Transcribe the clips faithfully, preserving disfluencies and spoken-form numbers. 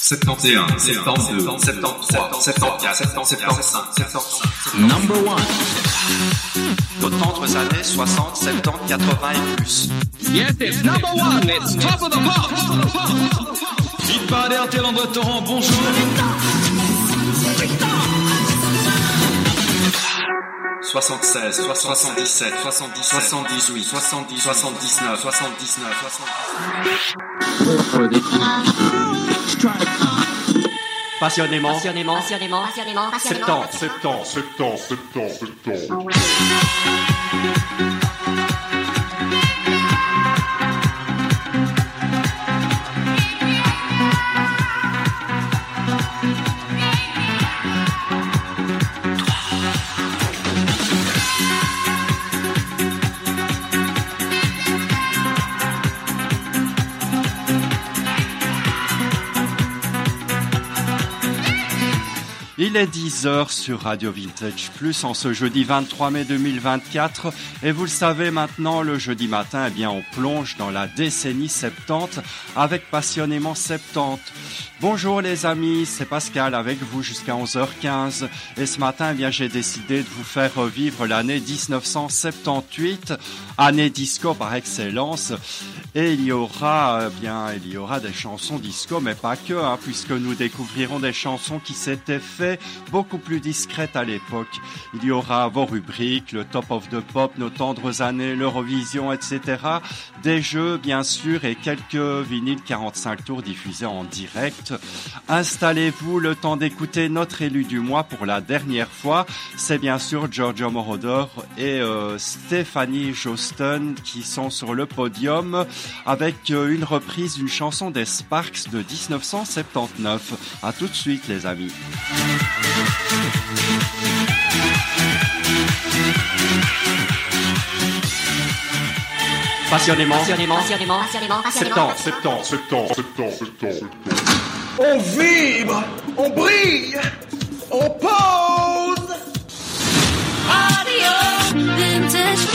soixante et un, soixante-deux, soixante-trois, soixante-quatre, soixante-quinze, soixante-six. Number one. D'autres années soixante, soixante-dix, quatre-vingts et plus. Yes, it's number one. It's top of the pops. Vite pas R T L André Torrent, bonjour. soixante-seize, soixante-dix-sept, soixante-dix, soixante-dix-huit, soixante-dix, soixante-dix-neuf, soixante-dix-neuf, Passionnément, passionnément, passionnément, passionnément, passionnément. Septembre, septembre, septembre, septembre, septembre. Il est dix heures sur Radio Vintage Plus en ce jeudi vingt-trois mai deux mille vingt-quatre et vous le savez maintenant, le jeudi matin, eh bien, on plonge dans la décennie soixante-dix avec Passionnément soixante-dix. Bonjour les amis, c'est Pascal avec vous jusqu'à onze heures quinze et ce matin, eh bien, j'ai décidé de vous faire revivre l'année dix-neuf cent soixante-dix-huit, année disco par excellence. Et il y aura, eh bien, il y aura des chansons disco, mais pas que, hein, puisque nous découvrirons des chansons qui s'étaient faites beaucoup plus discrètes à l'époque. Il y aura vos rubriques, le Top of the Pop, nos tendres années, l'Eurovision, et cetera. Des jeux, bien sûr, et quelques vinyles quarante-cinq tours diffusés en direct. Installez-vous, le temps d'écouter notre élu du mois pour la dernière fois. C'est bien sûr Giorgio Moroder et euh, Stéphanie Joston qui sont sur le podium avec euh, une reprise d'une chanson des Sparks de dix-neuf cent soixante-dix-neuf. À tout de suite les amis. Passionnément, passionnément, passionnément, passionnément, passionnément. Septembre, septembre, septembre, septembre, septembre. On vibre, on brille, on pose. Radio Vintage.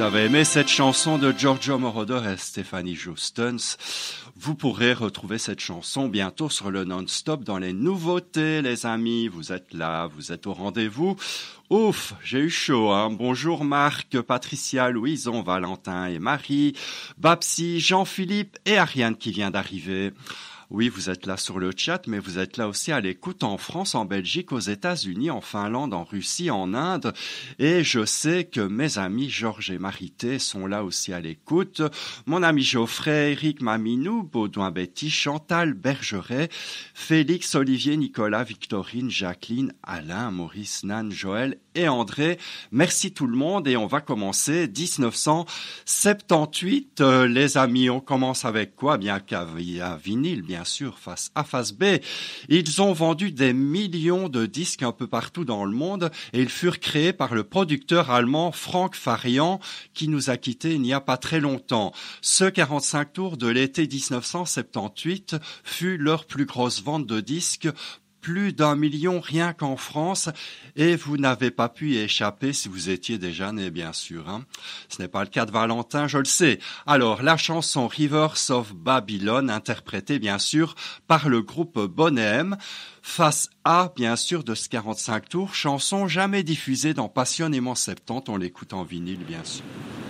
avez aimé cette chanson de Giorgio Moroder et Stephanie Justens, vous pourrez retrouver cette chanson bientôt sur le non-stop dans les nouveautés, les amis. Vous êtes là, vous êtes au rendez-vous. Ouf, j'ai eu chaud, hein. Bonjour Marc, Patricia, Louison, Valentin et Marie, Babsi, Jean-Philippe et Ariane qui vient d'arriver. Oui, vous êtes là sur le chat, mais vous êtes là aussi à l'écoute en France, en Belgique, aux États-Unis, en Finlande, en Russie, en Inde. Et je sais que mes amis Georges et Marité sont là aussi à l'écoute. Mon ami Geoffrey, Eric, Maminou, Baudouin, Betty, Chantal, Bergeret, Félix, Olivier, Nicolas, Victorine, Jacqueline, Alain, Maurice, Nan, Joël et André. Merci tout le monde et on va commencer dix-neuf cent soixante-dix-huit. Euh, les amis, on commence avec quoi? Bien qu'à vinyle, bien sûr, face A, face B. Ils ont vendu des millions de disques un peu partout dans le monde et ils furent créés par le producteur allemand Frank Farian qui nous a quittés il n'y a pas très longtemps. Ce quarante-cinq tours de l'été dix-neuf cent soixante-dix-huit fut leur plus grosse vente de disques, plus d'un million rien qu'en France, et vous n'avez pas pu y échapper si vous étiez déjà né, bien sûr. Hein. Ce n'est pas le cas de Valentin, je le sais. Alors, la chanson Rivers of Babylon, interprétée bien sûr par le groupe Boney M, face A, bien sûr, de ce quarante-cinq tours, chanson jamais diffusée dans Passionnément septante, on l'écoute en vinyle, bien sûr.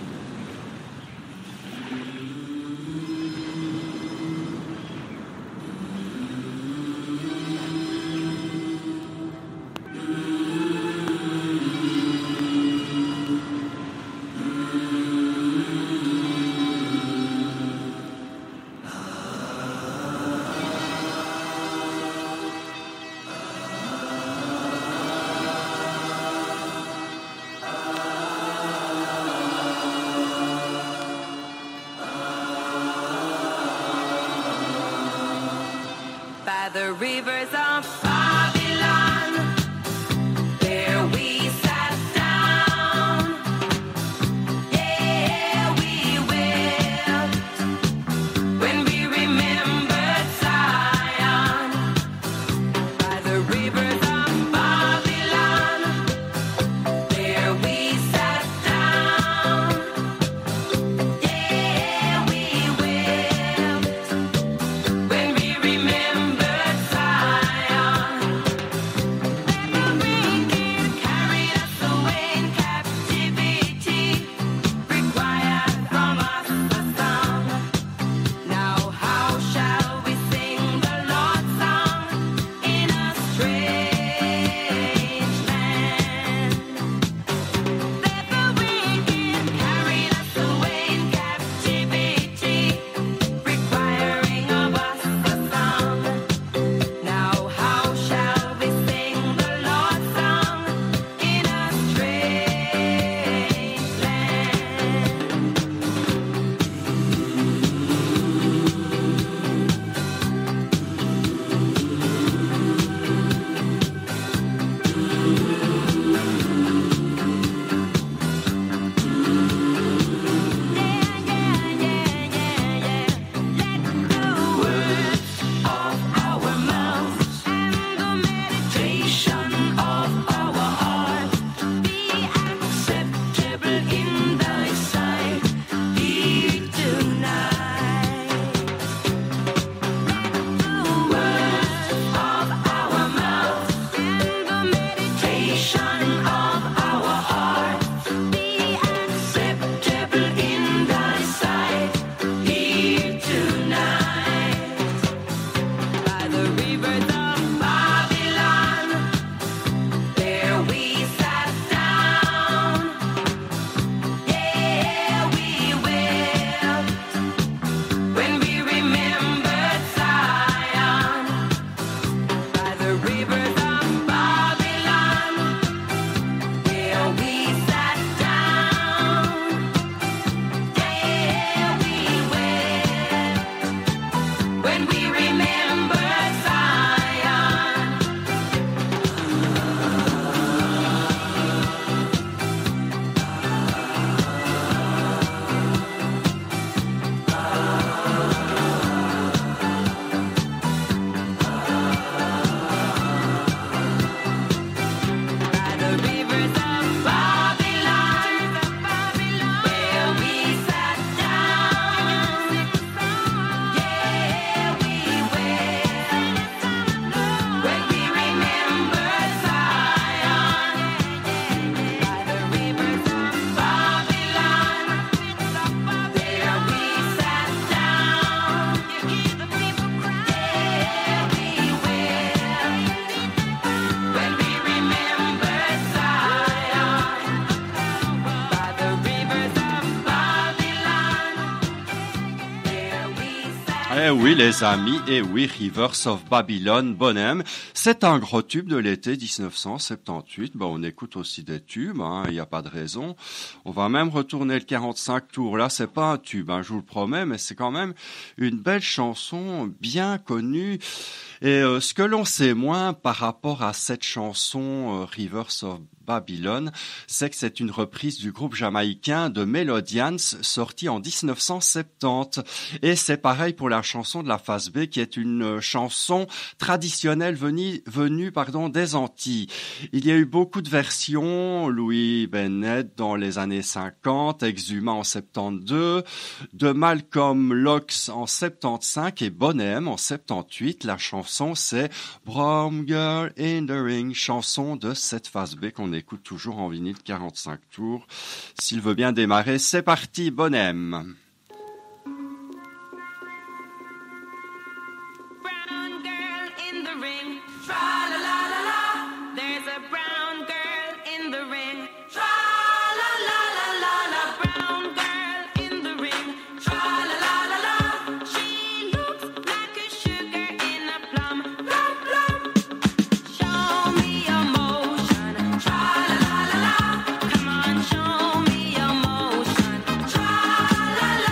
The rivers of Babylon, there we sat down, yeah, we wept when we remembered Zion. By the rivers of Babylon, there we sat down, yeah, we wept when we remembered Zion. Eh oui les amis, eh oui, Rivers of Babylon, Bonhomme, c'est un gros tube de l'été dix-neuf cent soixante-dix-huit. Bon, on écoute aussi des tubes, il hein, n'y a pas de raison. On va même retourner le quarante-cinq tours. Là, c'est pas un tube, hein, je vous le promets, mais c'est quand même une belle chanson, bien connue. Et euh, ce que l'on sait moins par rapport à cette chanson euh, Rivers of Babylon, c'est que c'est une reprise du groupe jamaïcain de Melodians sortie en dix-neuf cent soixante-dix. Et c'est pareil pour la chanson de la face B qui est une chanson traditionnelle venue, venue pardon, des Antilles. Il y a eu beaucoup de versions, Louis Bennett dans les années cinquante, Exuma en soixante-douze, de Malcolm Locks en soixante-quinze et Bonhomme en soixante-dix-huit. La chanson c'est Brown Girl in the Ring, chanson de cette face B qu'on écoute toujours en vinyle quarante-cinq tours. S'il veut bien démarrer, c'est parti, Bonhomme. Brown girl in the ring, tra la la la la. There's a brown girl in the ring, tra la la la la la. Brown girl in the ring, tra la la la la. She looks like a sugar in a plum, plum plum. Show me your motion, tra la la la la. Come on, show me your motion, tra la la la.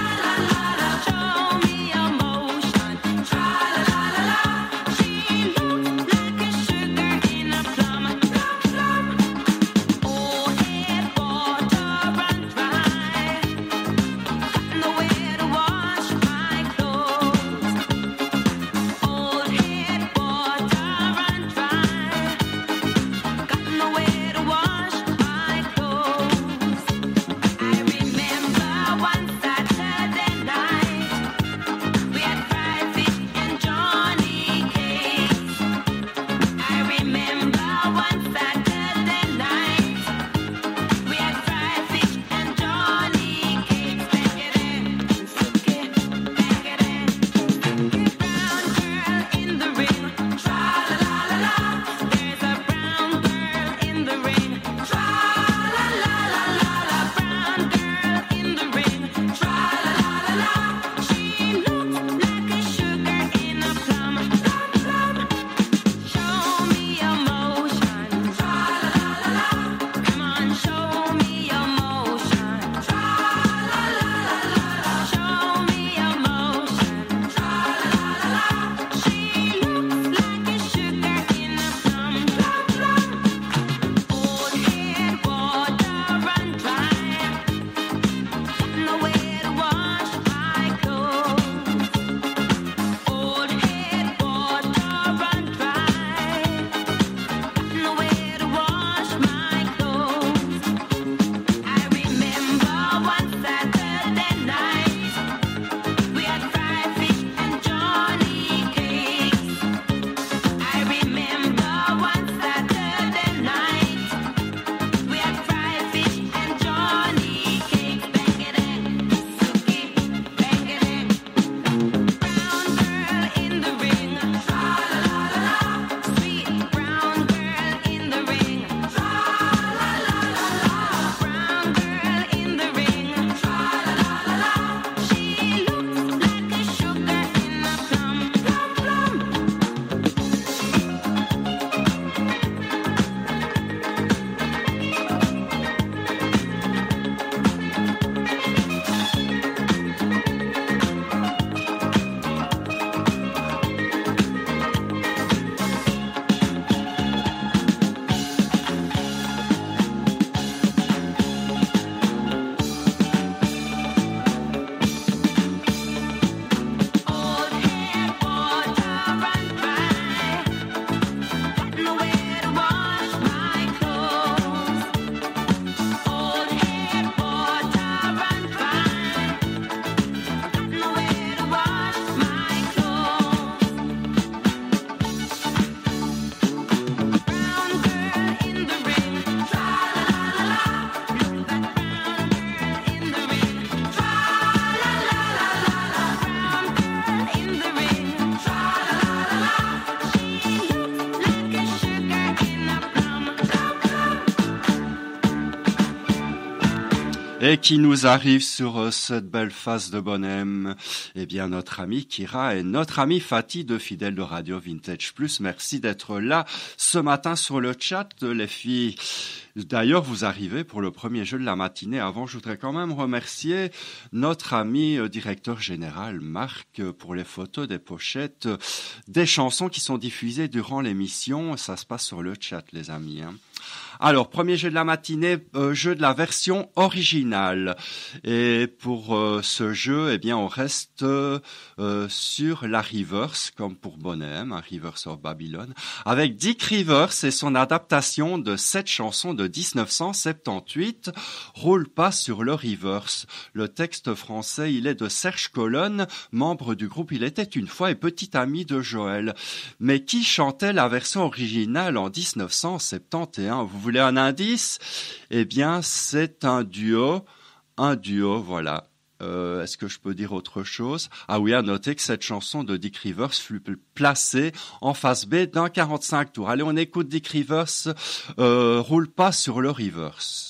Et qui nous arrive sur euh, cette belle face de bonhomme, eh bien notre ami Kira et notre ami Fatih de Fidèles de Radio Vintage Plus. Merci d'être là ce matin sur le chat, les filles. D'ailleurs, vous arrivez pour le premier jeu de la matinée. Avant, je voudrais quand même remercier notre ami euh, directeur général Marc euh, pour les photos des pochettes euh, des chansons qui sont diffusées durant l'émission. Ça se passe sur le chat, les amis, hein. Alors, premier jeu de la matinée, euh, jeu de la version originale. Et pour euh, ce jeu, eh bien, on reste euh, sur la Reverse, comme pour Bonhomme, hein, Reverse of Babylon, avec Dick Rivers et son adaptation de cette chanson de dix-neuf cent soixante-dix-huit, Roule pas sur le Reverse. Le texte français, il est de Serge Colonne, membre du groupe Il était une fois et petit ami de Joël. Mais qui chantait la version originale en dix-neuf cent soixante-et-un? Vous voulez un indice? Eh bien, c'est un duo, un duo, voilà. Euh, est-ce que je peux dire autre chose? Ah oui, à noter que cette chanson de Dick Rivers fut placée en face B d'un quarante-cinq tours. Allez, on écoute Dick Rivers, euh, Roule pas sur le Reverse.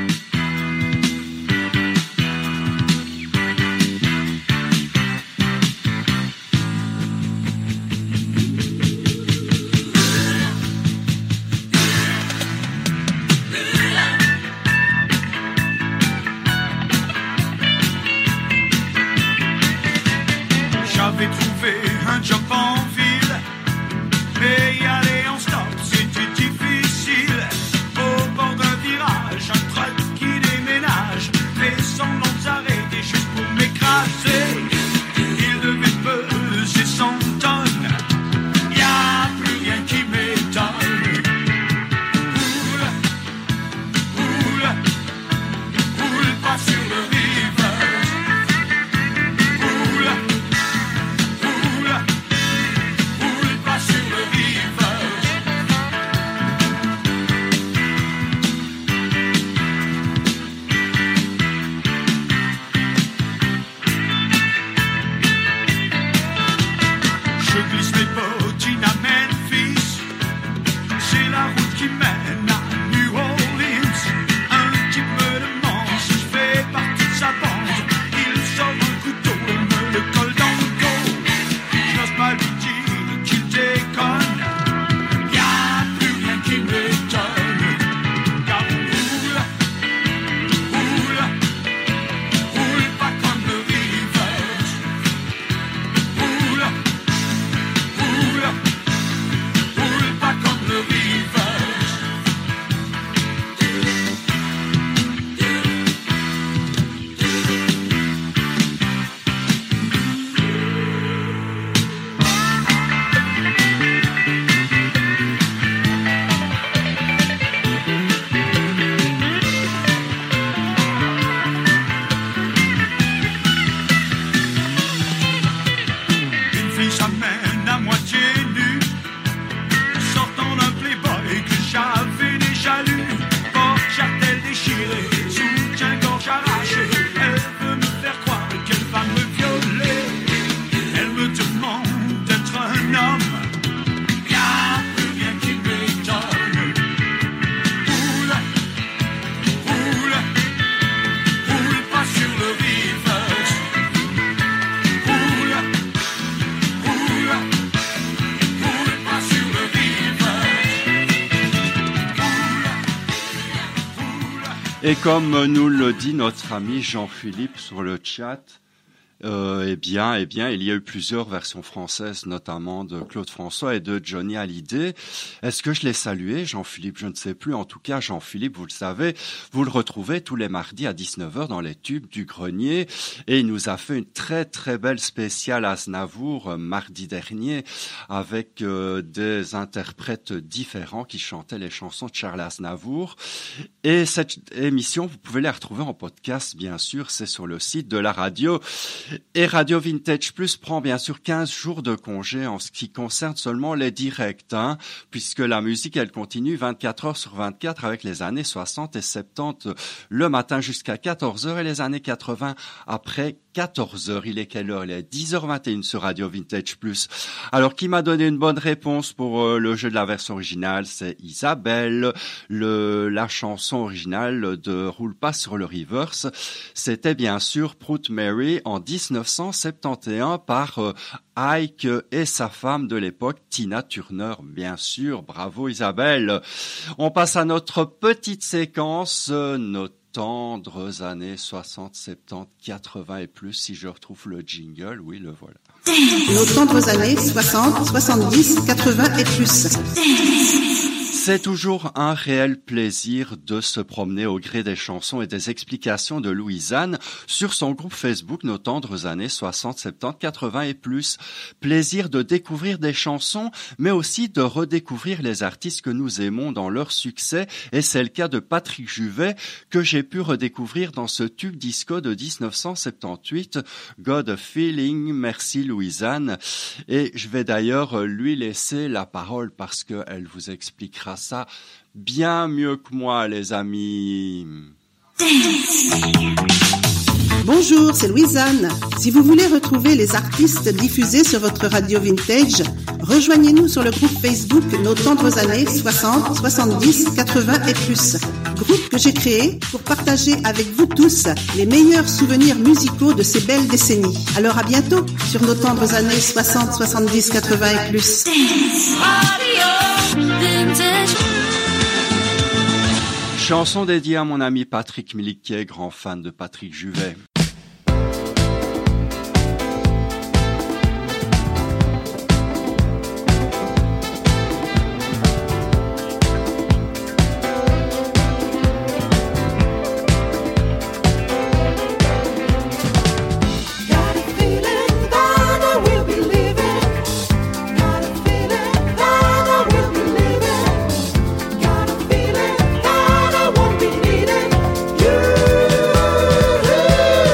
J'avais trouvé un job en ville, mais y aller en stop c'était difficile. Au bord d'un virage, un truck qui déménage, fait semblant de s'arrêter juste pour m'écraser. Il devait peser cent tonnes, y a plus rien qui m'étonne. Roule, roule, roule pas sur le Reverse. Roule. Je glisse mes bottines à Memphis, c'est la route qui mène à New Orleans. Un type me demande si je fais partie de sa bande. Il sort un couteau et me le colle dans le dos. Je n'ose pas lui dire qu'il déconne, y a plus rien qui m'étonne. Car on roule, roule, roule pas comme le Reverse. Roule, roule, roule pas comme le Reverse. Une fille s'amène à moitié nue, sortant d'un Playboy que j'avais déjà lu. Porte-jartel déchiré, soutien-gorge arraché. Elle veut me faire croire qu'elle va me violer. Elle me demande d'être un homme, y a plus rien qui m'étonne. Roule, roule, roule pas sur le Reverse. Roule, roule, roule pas sur le Reverse. Et comme nous le dit notre ami Jean-Philippe sur le chat, euh, eh bien, eh bien, il y a eu plusieurs versions françaises, notamment de Claude François et de Johnny Hallyday. Est-ce que je l'ai salué, Jean-Philippe? Je ne sais plus. En tout cas, Jean-Philippe, vous le savez, vous le retrouvez tous les mardis à dix-neuf heures dans les tubes du grenier. Et il nous a fait une très, très belle spéciale Aznavour euh, mardi dernier avec euh, des interprètes différents qui chantaient les chansons de Charles Aznavour. Et cette émission, vous pouvez la retrouver en podcast, bien sûr. C'est sur le site de la radio. Et Radio Vintage Plus prend bien sûr quinze jours de congé en ce qui concerne seulement les directs, hein, puisque la musique, elle continue vingt-quatre heures sur vingt-quatre avec les années soixante et soixante-dix le matin jusqu'à quatorze heures et les années quatre-vingts après quatorze heures. Il est quelle heure? Il est dix heures vingt et une sur Radio Vintage Plus. Alors, qui m'a donné une bonne réponse pour euh, le jeu de la version originale? C'est Isabelle. Le, la chanson originale de Roule pas sur le reverse, c'était bien sûr Proud Mary en dix-neuf cent soixante et onze par euh, Ike et sa femme de l'époque, Tina Turner, bien sûr. Bravo Isabelle. On passe à notre petite séquence, euh, nos tendres années soixante, soixante-dix, quatre-vingts et plus. Si je retrouve le jingle, oui, le voilà. Nos tendres années soixante, soixante-dix, quatre-vingts et plus. C'est toujours un réel plaisir de se promener au gré des chansons et des explications de Louisanne sur son groupe Facebook Nos tendres années soixante, soixante-dix, quatre-vingts et plus. Plaisir de découvrir des chansons, mais aussi de redécouvrir les artistes que nous aimons dans leur succès. Et c'est le cas de Patrick Juvet, que j'ai pu redécouvrir dans ce tube disco de dix-neuf cent soixante-dix-huit, God a Feeling. Merci Louisanne. Et je vais d'ailleurs lui laisser la parole parce qu'elle vous expliquera ça bien mieux que moi, les amis. Bonjour, c'est Louisanne. Si vous voulez retrouver les artistes diffusés sur votre radio vintage, rejoignez-nous sur le groupe Facebook Nos tendres années soixante, soixante-dix, quatre-vingts et plus. Groupe que j'ai créé pour partager avec vous tous les meilleurs souvenirs musicaux de ces belles décennies. Alors à bientôt sur Nos tendres années soixante, soixante-dix, quatre-vingts et plus. Chanson dédiée à mon ami Patrick Miliquet, grand fan de Patrick Juvet. You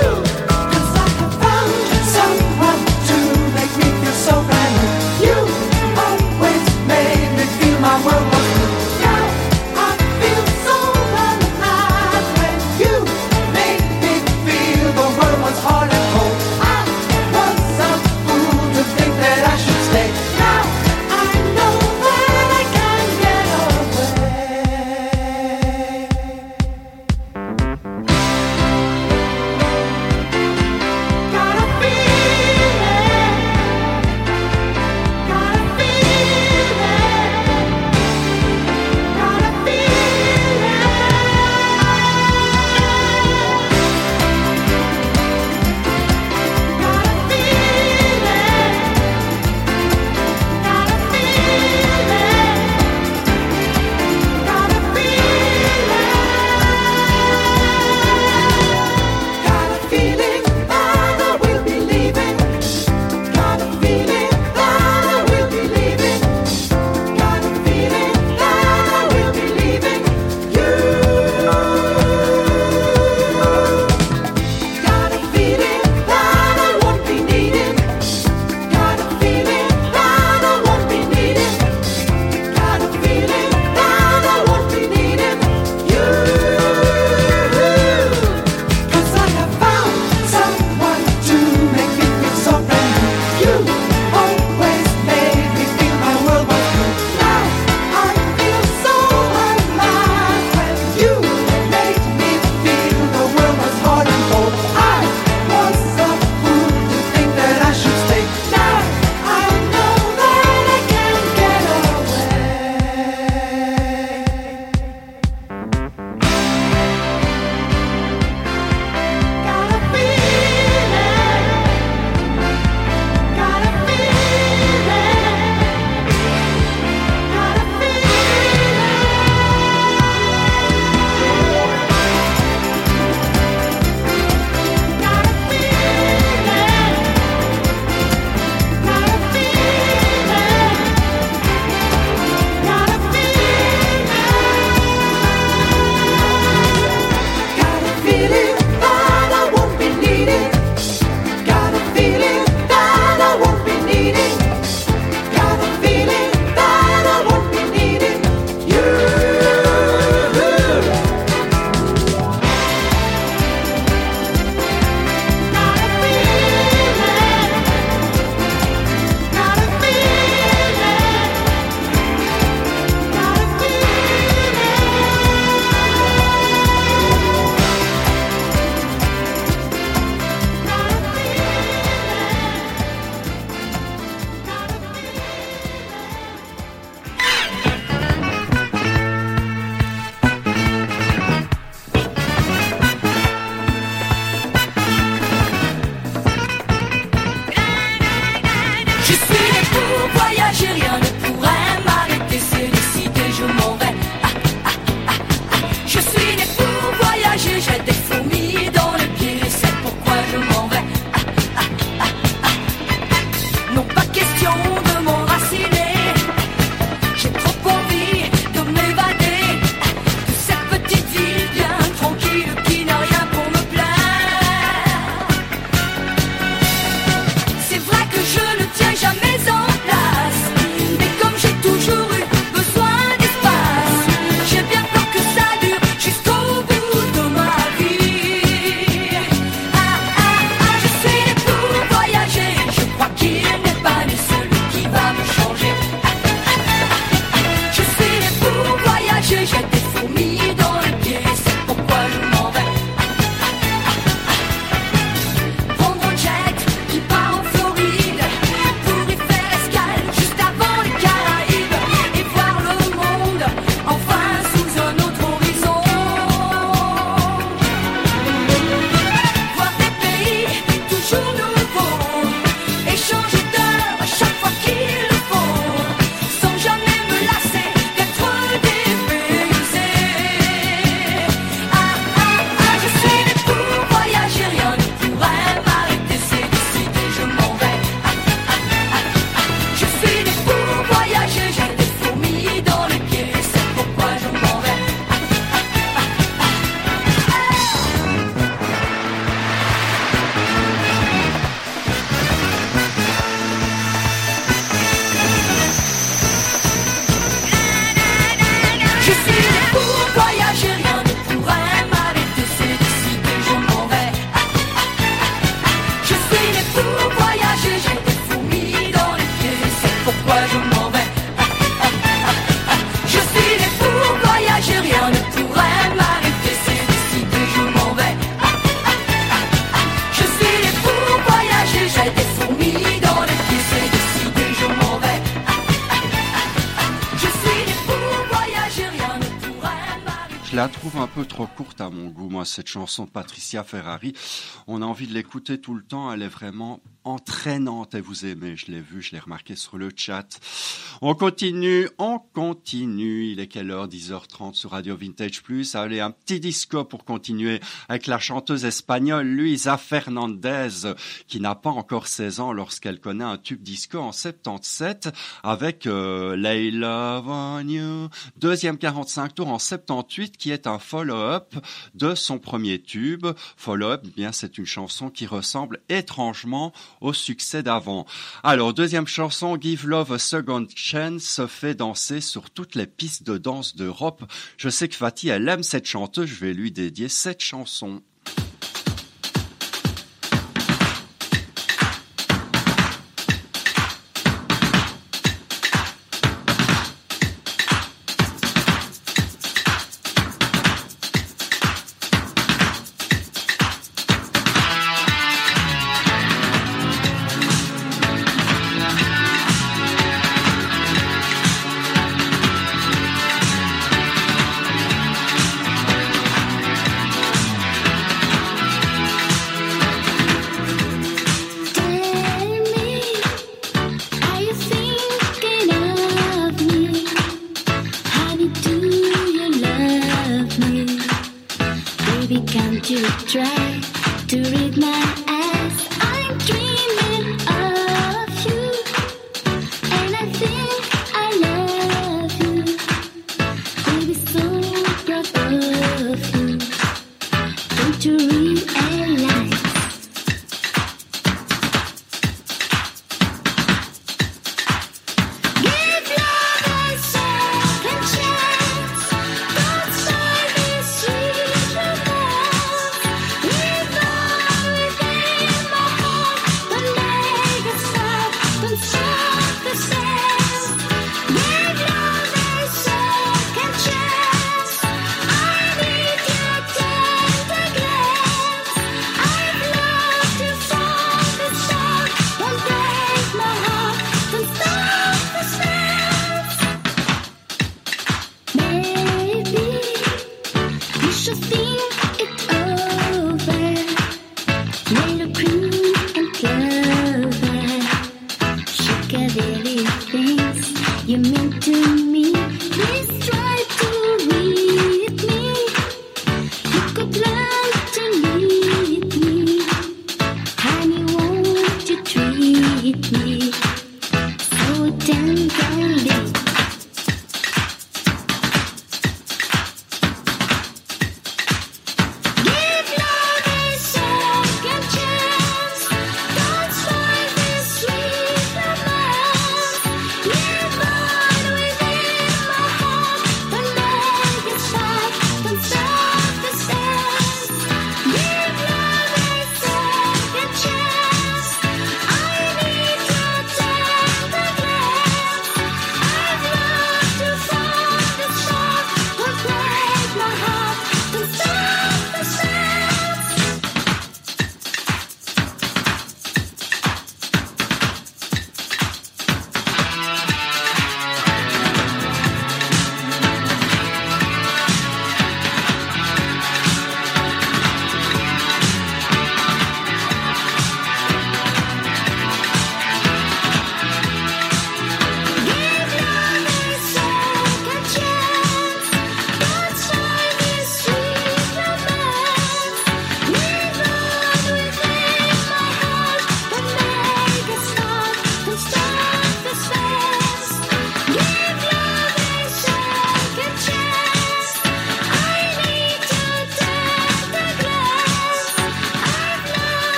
trouve un peu trop courte à mon goût, moi, cette chanson de Patricia Ferrari. On a envie de l'écouter tout le temps, elle est vraiment entraînante et vous aimez, je l'ai vu, je l'ai remarqué sur le chat. On continue, on continue, il est quelle heure? dix heures trente sur Radio Vintage Plus. Allez, un petit disco pour continuer avec la chanteuse espagnole Luisa Fernandez, qui n'a pas encore seize ans lorsqu'elle connaît un tube disco en soixante-dix-sept avec euh, Lay Love on You, deuxième quarante-cinq tours en soixante-dix-huit, qui est un follow-up de son premier tube. Follow-up, eh bien c'est une chanson qui ressemble étrangement au succès d'avant. Alors, deuxième chanson, Give Love a Second Chance, se fait danser sur toutes les pistes de danse d'Europe. Je sais que Fatih, elle aime cette chanteuse, je vais lui dédier cette chanson.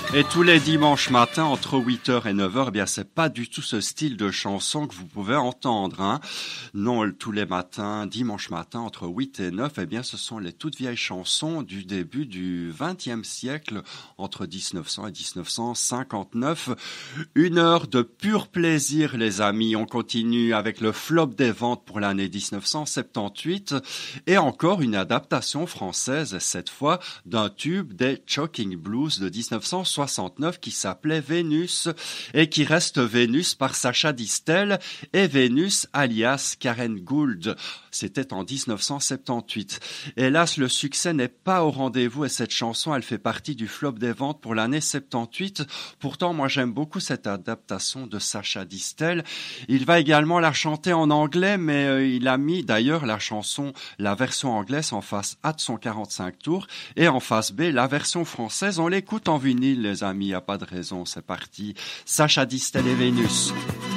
Et tous les dimanches matins, entre huit heures et neuf heures, eh bien, c'est pas du tout ce style de chanson que vous pouvez entendre, hein. Non, tous les matins, dimanche matin, entre huit et neuf, eh bien, ce sont les toutes vieilles chansons du début du vingtième siècle, entre dix-neuf cents et dix-neuf cent cinquante-neuf. Une heure de pur plaisir, les amis. On continue avec le flop des ventes pour l'année dix-neuf cent soixante-dix-huit et encore une adaptation française, cette fois, d'un tube des Shocking Blues de dix-neuf cent soixante-neuf qui s'appelait Vénus et qui reste Vénus par Sacha Distel et Vénus alias Karen Gould. C'était en dix-neuf cent soixante-dix-huit. Hélas, le succès n'est pas au rendez-vous et cette chanson, elle fait partie du flop des ventes pour l'année soixante-dix-huit. Pourtant, moi, j'aime beaucoup cette adaptation de Sacha Distel. Il va également la chanter en anglais, mais euh, il a mis d'ailleurs la chanson, la version anglaise en face A de son quarante-cinq tours et en face B, la version française. On l'écoute en vinyle, les amis, il n'y a pas de raison, c'est parti. Sacha Distel et Vénus.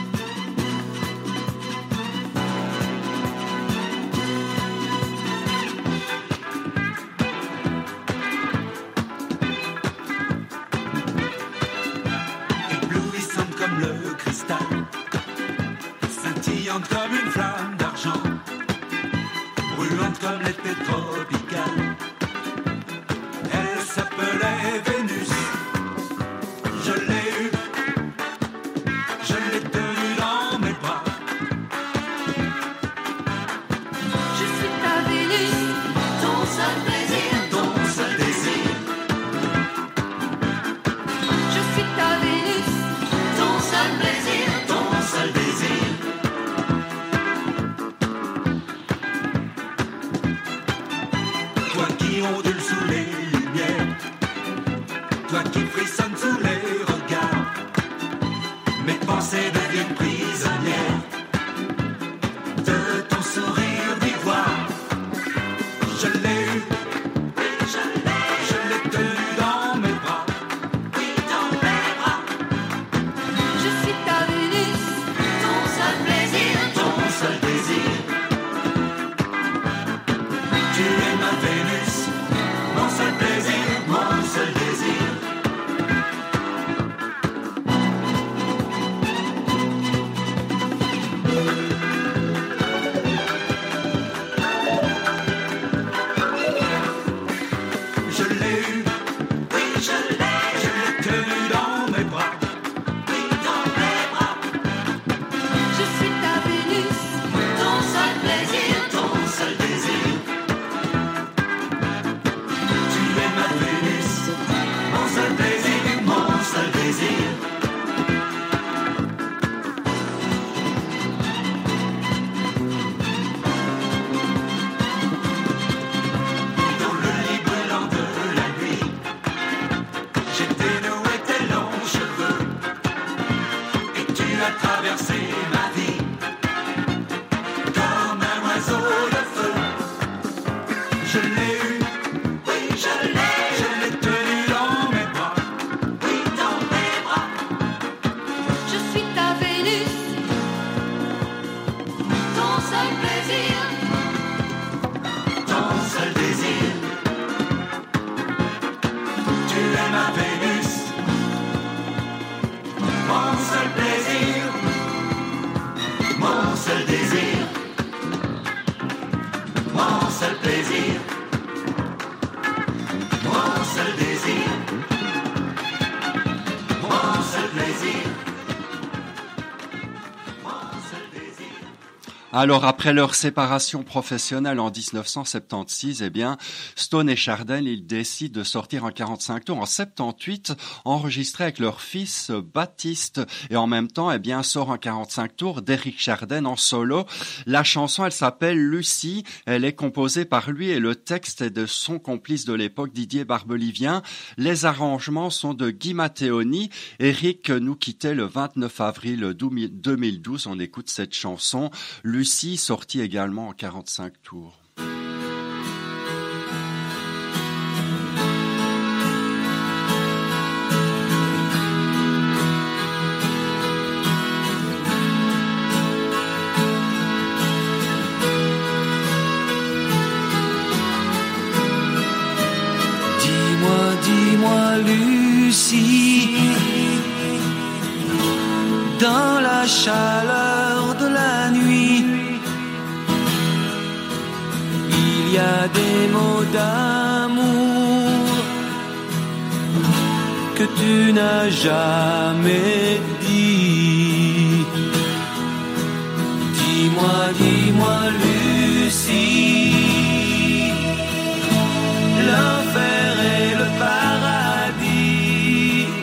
Éblouissante comme le cristal, scintillante comme une flamme d'argent, brûlante comme l'été tropical. Elle s'appelait Vénus. Je l'ai eue, je l'ai tenue dans mes bras. Je suis ta Vénus, ton seul plaisir, ton seul désir. je suis ta Vénus, ton seul plaisir, Ton seul désir. Toi qui ondules sous les lumières, toi qui frissonnes sous les regards, mes pensées deviennent prisonnières de ton sourire d'ivoire. Je l'ai eu, je l'ai, je l'ai tenue dans mes bras. oui, dans mes bras. Je suis ta Vénus, ton seul plaisir, Ton seul désir. Tu es ma Vénus, mon seul plaisir, mon seul désir. Je l'ai eu, oui, je l'ai, je l'ai tenue dans mes bras. oui, dans mes bras. Je suis ta Vénus, ton seul plaisir, Ton seul désir. Tu es ma Vénus, mon seul plaisir, mon seul désir. Dans le lit brûlant de la nuit, j'ai dénoué tes longs cheveux et tu as traversé ma vie comme un oiseau de feu. Je l'ai eu, oui, je l'ai, je l'ai tenu dans mes bras. oui, dans mes bras. Je suis ta Vénus, ton seul plaisir, Ton seul désir. Tu es ma Vénus, mon seul plaisir, mon seul désir, mon seul plaisir, mon seul désir, mon seul plaisir, mon seul désir. Alors, après leur séparation professionnelle en dix-neuf cent soixante-seize, eh bien, Stone et Chardin, ils décident de sortir en quarante-cinq tours en soixante-dix-huit, enregistré avec leur fils Baptiste. Et en même temps, eh bien, sort en quarante-cinq tours d'Éric Chardin en solo. La chanson, elle s'appelle Lucie. Elle est composée par lui et le texte est de son complice de l'époque, Didier Barbelivien. Les arrangements sont de Guy Matteoni. Éric nous quittait le vingt-neuf avril deux mille douze. On écoute cette chanson. Lucie, sortie également en quarante-cinq tours. Dis-moi, dis-moi, Lucie. Lucie, dans la chaleur de la nuit, il y a des mots d'amour que tu n'as jamais dit. Dis-moi, dis-moi Lucie, l'enfer et le paradis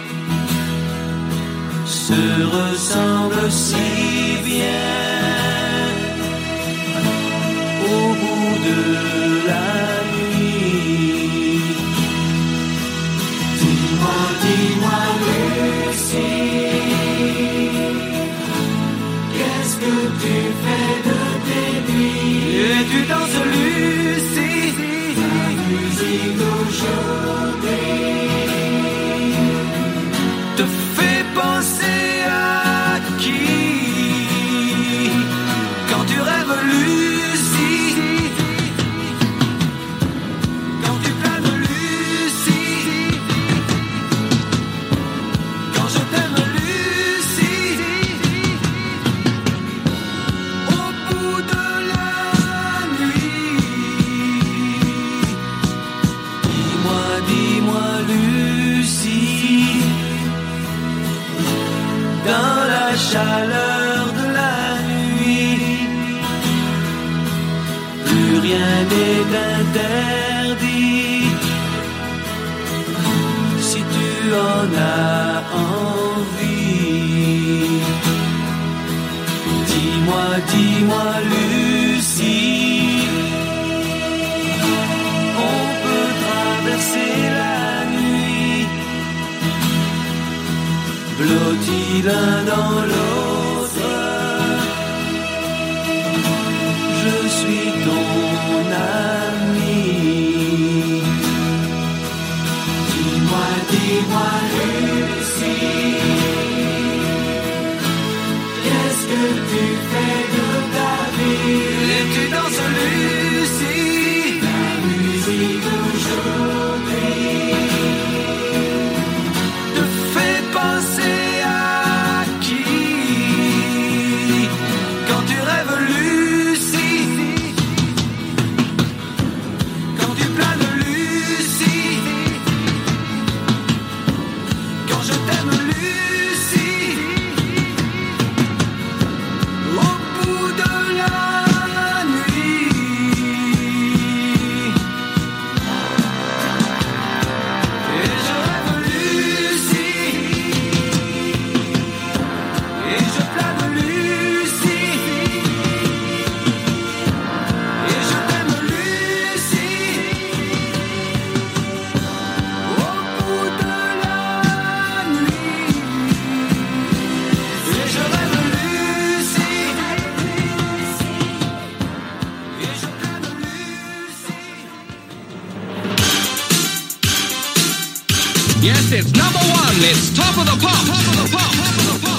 se ressemblent si bien au bout de la nuit. Dis-moi, dis-moi Lucie, qu'est-ce que tu fais de tes nuits? Et tu danses Lucie, la musique d'aujourd'hui te fait penser à qui? Quand tu rêves Lucie, quand tu planes Lucie, quand je t'aime Lucie, au bout de la nuit. Dis-moi, dis-moi Lucie, dans la chaleur de la nuit, plus rien n'est interdit si tu en as envie. Dis-moi, dis-moi Lucie, on peut traverser la nuit blottis l'un dans l'autre. Je suis ton ami. Dis-moi, dis-moi Lucie, qu'est-ce que tu fais de ta vie? Et tu danses Lucie, la musique d'aujourd'hui te fait penser à qui? Quand tu rêves Lucie, quand tu planes Lucie, quand je t'aime Lucie, au bout de la nuit. Et je rêve Lucie, et je plane Lucie, et je t'aime Lucie, au bout de la nuit. Et je rêve Lucie, et je plane Lucie. Yes, it's number one. It's top of the pop. Top of the pop. Top of the pop.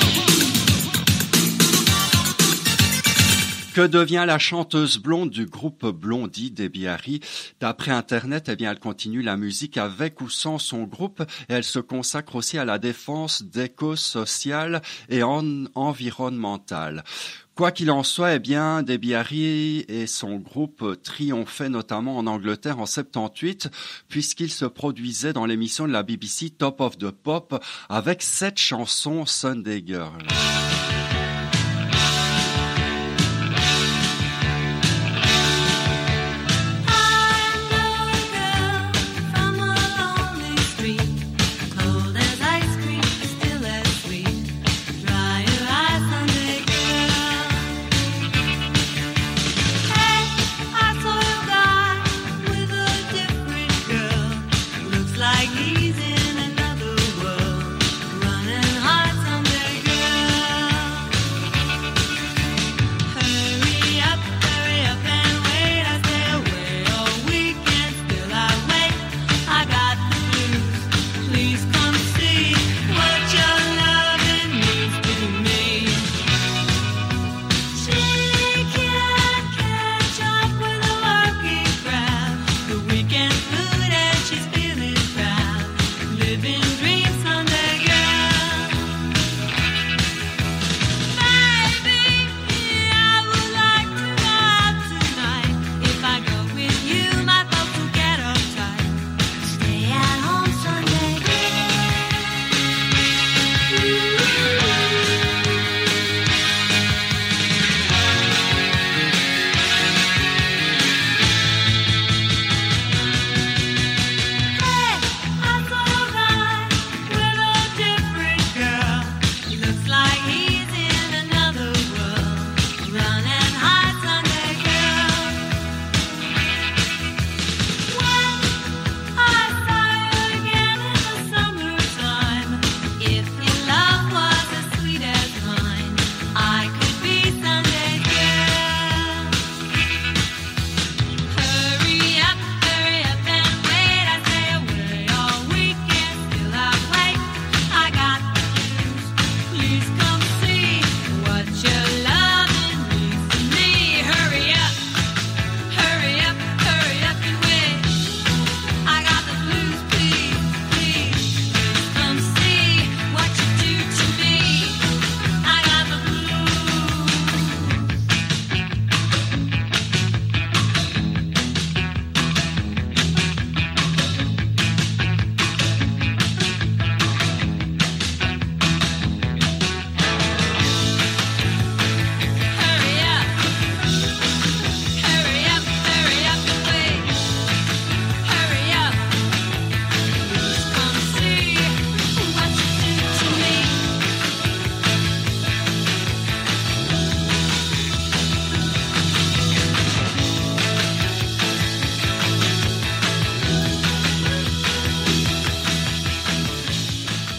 Que devient la chanteuse blonde du groupe Blondie, Debbie Harry? D'après Internet, eh bien, elle continue la musique avec ou sans son groupe et elle se consacre aussi à la défense des causes sociales et en- environnementales. Quoi qu'il en soit, eh bien, Debbie Harry et son groupe triomphaient notamment en Angleterre en soixante-dix-huit, puisqu'ils se produisaient dans l'émission de la B B C Top of the Pop avec cette chanson Sunday Girl. From a lonely street, cold as ice cream, still as sweet. Dry your eyes, Sunday girl. Hey, I saw a guy with a different girl. Looks like he's in another world. Running hard, Sunday girl.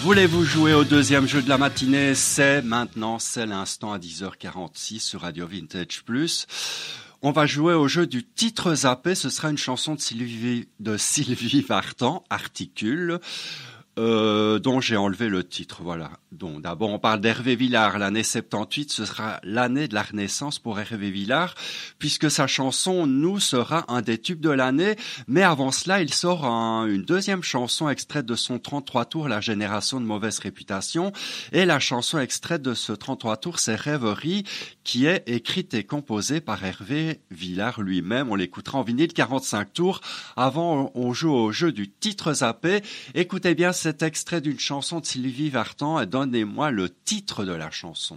Voulez-vous jouer au deuxième jeu de la matinée? C'est maintenant, c'est l'instant à dix heures quarante-six sur Radio Vintage Plus. On va jouer au jeu du titre zappé. Ce sera une chanson de Sylvie, de Sylvie Vartan, Articule, euh, dont j'ai enlevé le titre. Voilà. Donc, d'abord, on parle d'Hervé Villard. L'année soixante-dix-huit, ce sera l'année de la Renaissance pour Hervé Villard, puisque sa chanson Nous sera un des tubes de l'année. Mais avant cela, il sort un, une deuxième chanson extraite de son trente-trois tours, La génération de mauvaise réputation. Et la chanson extraite de ce trente-trois tours, c'est Rêverie, qui est écrite et composée par Hervé Villard lui-même. On l'écoutera en vinyle quarante-cinq tours. Avant, on joue au jeu du titre zappé. Écoutez bien cet extrait d'une chanson de Sylvie Vartan et donnez-moi le titre de la chanson.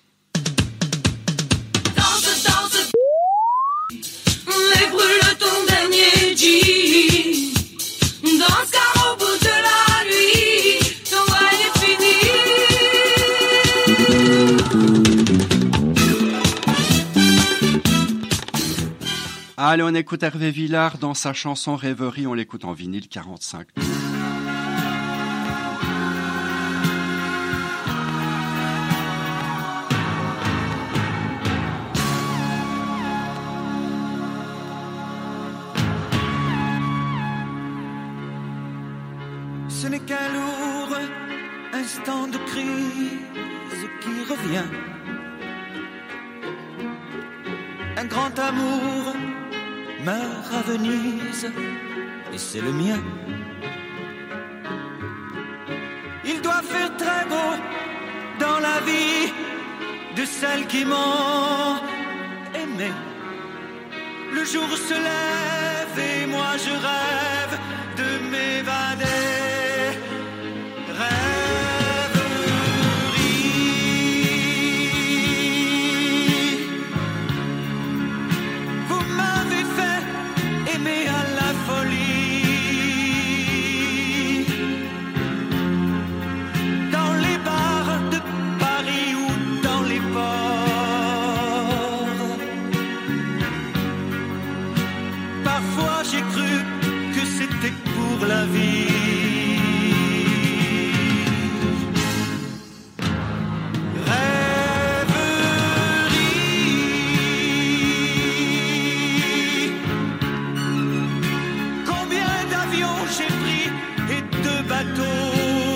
Danse, danse, et brûle ton dernier jean. Danse car au bout de la nuit, ton bail est fini. Allez, on écoute Hervé Villard dans sa chanson Rêverie. On l'écoute en vinyle quarante-cinq. Ce n'est qu'un lourd instant de crise qui revient. Un grand amour meurt à Venise, et c'est le mien. Il doit faire très beau dans la vie de celles qui m'ont aimé. Le jour se lève et moi je rêve de m'évader. La vie. Rêverie. Combien d'avions j'ai pris et de bateaux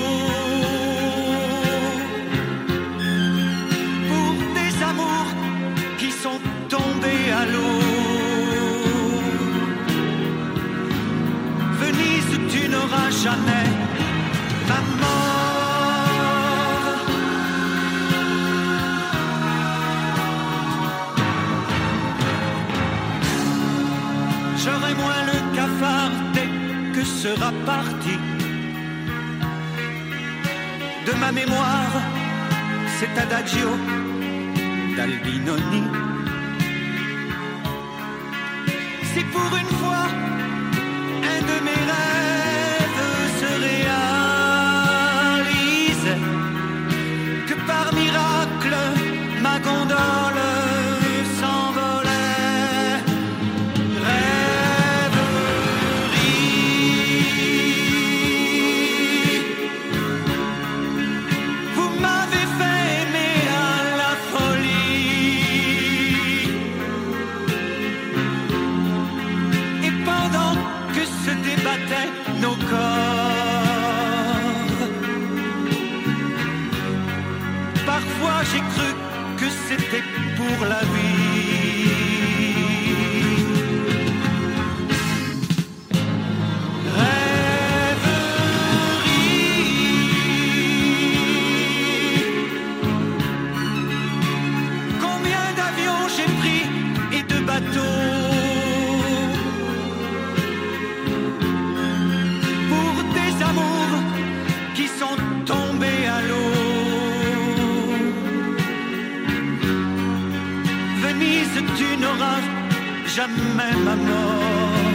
pour des amours qui sont tombés à l'eau. Tu n'auras jamais ma mort. J'aurai moins le cafard dès que sera parti de ma mémoire cet adagio d'Albinoni. Si pour une fois un de mes rêves se réalise, que par miracle ma gondole s'envolait. Rêverie. Vous m'avez fait aimer à la folie, et pendant que se débattaient nos corps, parfois j'ai cru que c'était pour la vie. Rêverie. Combien d'avions j'ai pris et de bateaux qui sont tombés à l'eau. Venise, tu n'auras jamais ma mort.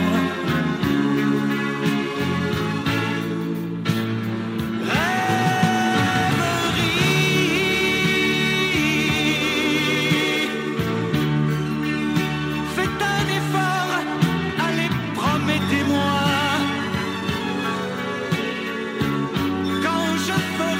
Rêverie. Faites un effort, allez, promettez-moi. Quand je ferai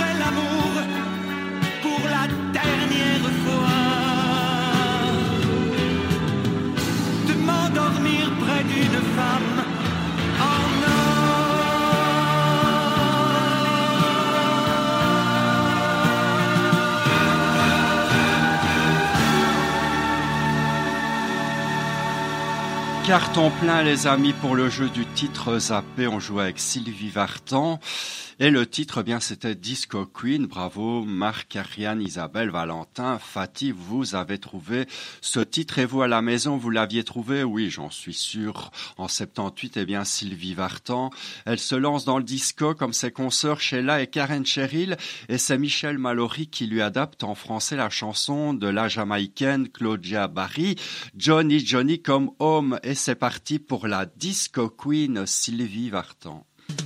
carton plein les amis pour le jeu du titre zappé. On jouait avec Sylvie Vartan. Et le titre, eh bien, c'était Disco Queen. Bravo, Marc, Ariane, Isabelle, Valentin, Fatih, vous avez trouvé ce titre. Et vous, à la maison, vous l'aviez trouvé? Oui, j'en suis sûr. En soixante-dix-huit, eh bien, Sylvie Vartan, elle se lance dans le disco comme ses consoeurs Sheila et Karen Cheryl. Et c'est Michel Mallory qui lui adapte en français la chanson de la Jamaïcaine Claudia Barry, Johnny Johnny come home. Et c'est parti pour la Disco Queen Sylvie Vartan.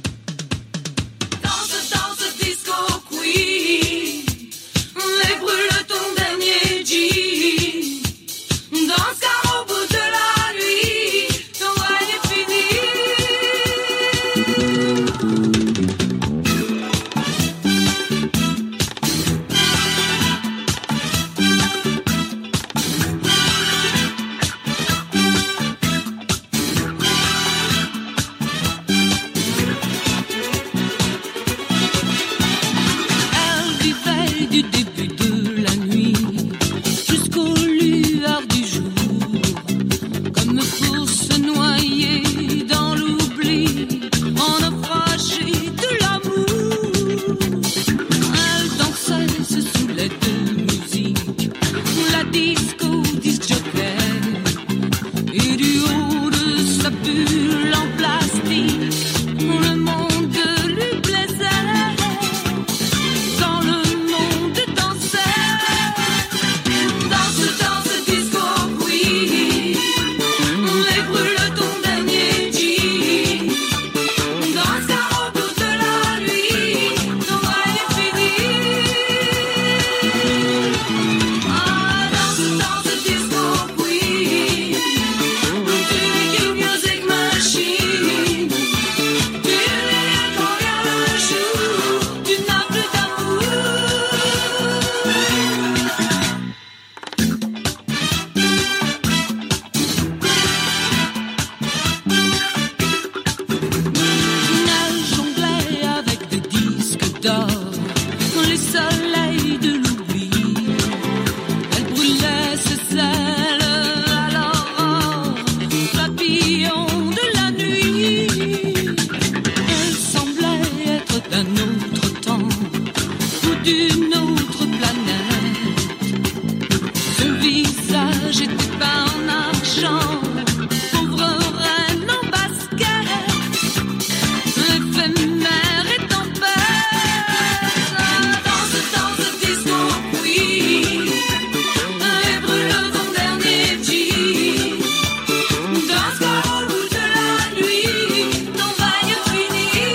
Les brûle ton dernier jean. Danse car au bout de la nuit, ton règne est fini. Elle vivait du début de la nuit jusqu'aux lueurs du jour, comme pour se noyer dans l'oubli en naufragé de l'amour. Elle dansait, se saoulait de musique, la disco disc jockey, et du haut de sa bulle en plastique, le monde lui plaisait. Quand le monde dansait, danse, danse, disco queen. Les brûle ton dernier jean. Danse car au bout de la nuit, ton règne est fini. Ah, danse, danse, disco queen. Tu n'es qu'une music machine. Tu n'es rien quand vient le jour. Tu n'as plus d'amour. Elle jonglait avec des disques d'or, les soleils de l'oubli. Elle brûlait ses ailes à l'aurore, papillon de la nuit. Elle semblait être d'un autre temps ou d'une autre planète. Son visage était peint en argent, pauvre reine en basket. L'éphémère est en paix. Danse, danse, disco queen. Les brûle ton dernier jean. Danse car au bout de la nuit, ton règne est fini.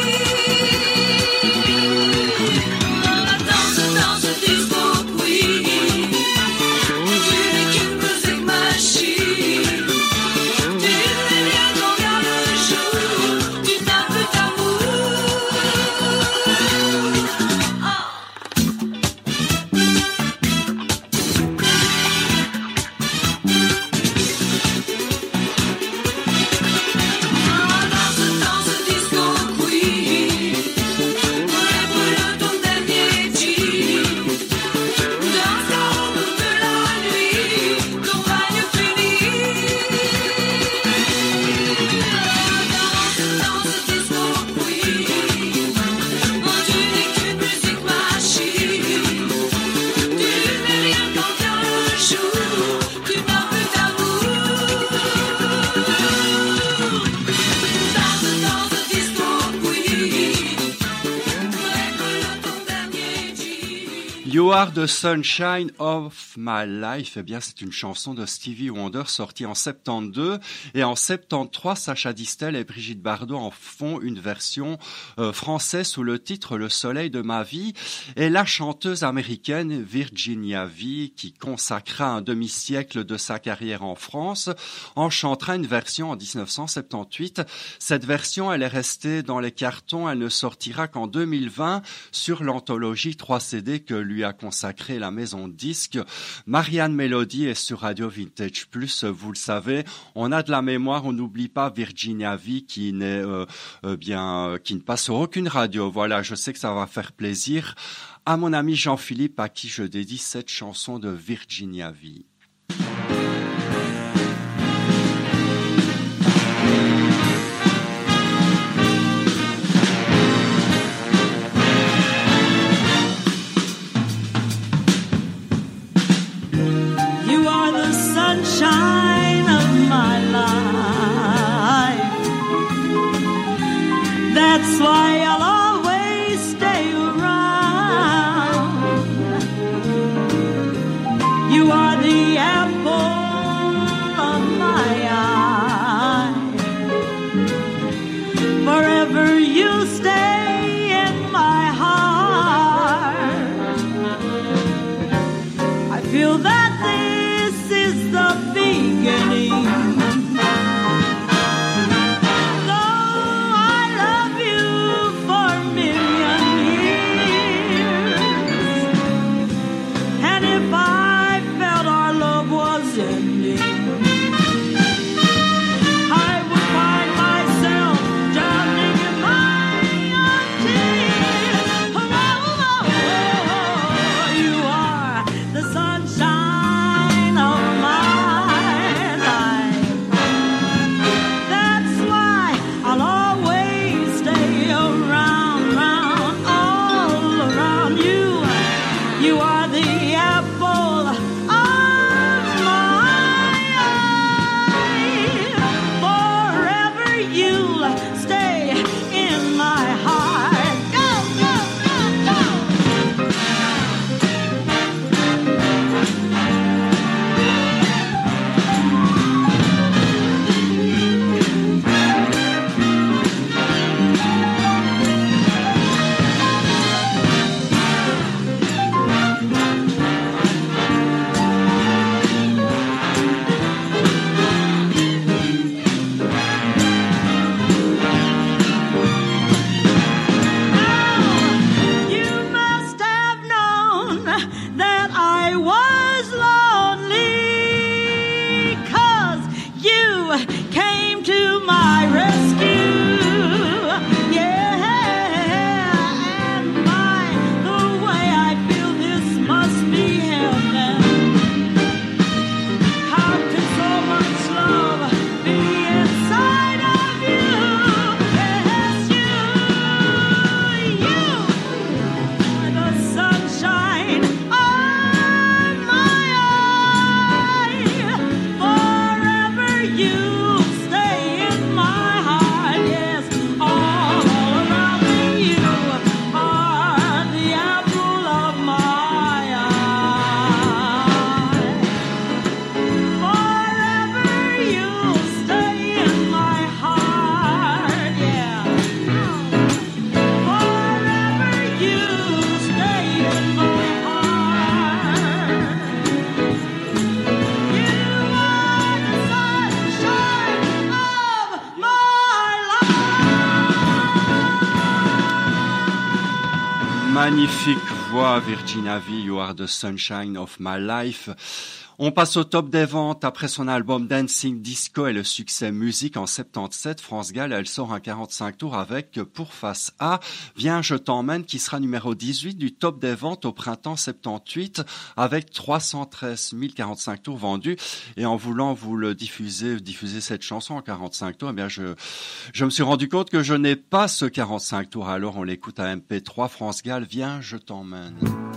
Danse, danse, disco queen. Tu n'es qu'une music machine. Tu n'es rien quand vient le jour. Tu n'as plus d'amour. Danse, danse, disco queen. Les brûle ton dernier jean. Danse car au bout de la nuit, ton règne est fini. Danse, danse, disco queen. Tu n'es qu'une music machine. Tu n'es rien quand vient le jour. Tu n'as plus d'amour. Danse, danse, disco queen. Les brûle ton dernier jean. You are the sunshine of my life. Eh bien, c'est une chanson de Stevie Wonder sortie en soixante-douze. Et en soixante-treize, Sacha Distel et Brigitte Bardot en font une version euh, française sous le titre Le soleil de ma vie. Et la chanteuse américaine Virginia V, qui consacra un demi-siècle de sa carrière en France, en chantera une version en dix-neuf cent soixante-dix-huit. Cette version, elle est restée dans les cartons. Elle ne sortira qu'en deux mille vingt sur l'anthologie trois C D que lui a consacré la maison de disques. Marianne Mélodie est sur Radio Vintage Plus, vous le savez. On a de la mémoire, on n'oublie pas Virginia V qui n'est euh, euh, bien, euh, qui ne passe sur aucune radio. Voilà, je sais que ça va faire plaisir à mon ami Jean-Philippe, à qui je dédie cette chanson de Virginia V. That's why I'll always stay around. You are the apple of my eye. Forever you stay in my heart. I feel that this is the beginning. Magnifique voix, Virginia V, You Are the Sunshine of My Life. On passe au top des ventes. Après son album Dancing Disco et le succès musique en soixante-dix-sept, France Gall, elle sort un quarante-cinq tours avec, pour face A, Viens, je t'emmène, qui sera numéro dix-huit du top des ventes au printemps soixante-dix-huit, avec trois cent treize mille quarante-cinq tours vendus. Et en voulant vous le diffuser, diffuser cette chanson en quarante-cinq tours, eh bien, je, je me suis rendu compte que je n'ai pas ce quarante-cinq tours. Alors, on l'écoute à M P trois. France Gall, Viens, je t'emmène.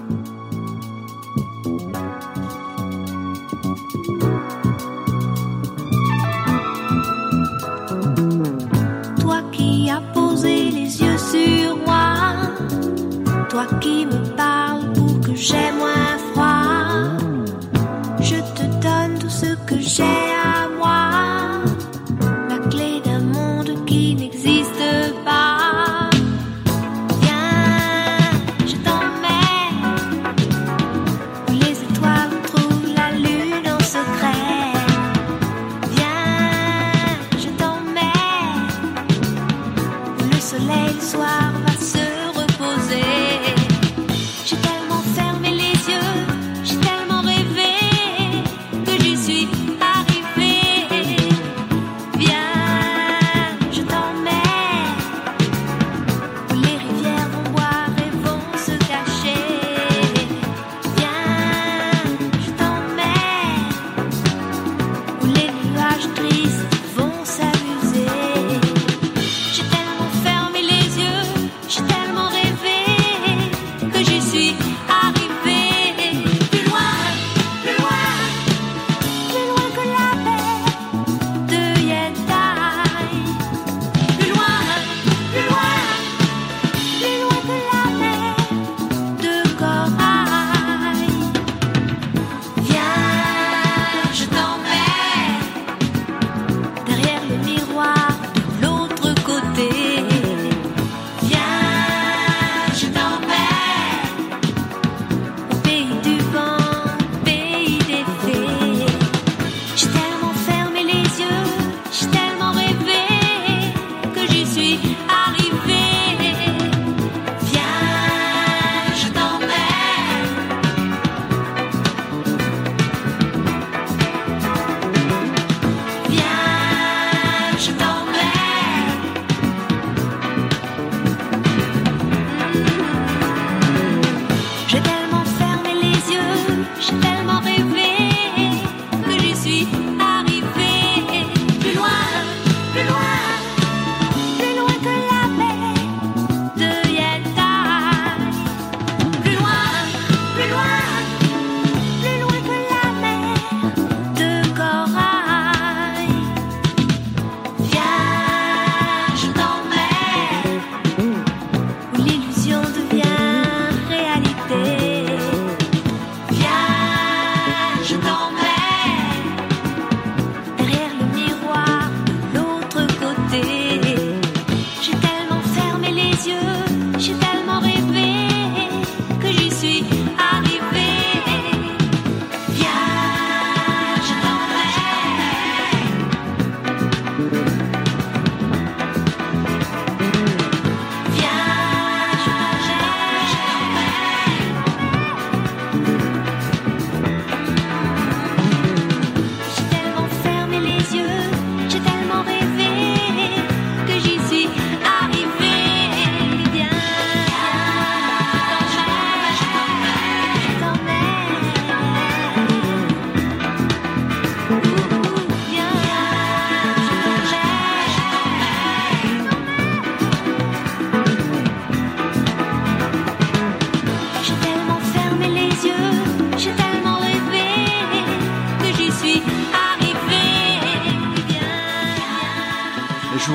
Toi qui as posé les yeux sur moi, toi qui me parles pour que j'aie moins froid, je te donne tout ce que j'ai à moi, la clé d'un monde qui n'existe pas. Viens, je t'emmène, où les étoiles trouvent la lune en secret. Viens, je t'emmène, où le soleil le soir va se reposer. J'ai tellement fermé les yeux, j'ai tellement rêvé que j'y suis arrivée. Viens, je t'emmène, où les rivières vont boire et vont se cacher. Viens, je t'emmène, où les nuages tristes vont s'amuser. J'ai tellement fermé les yeux, j'ai tellement rêvé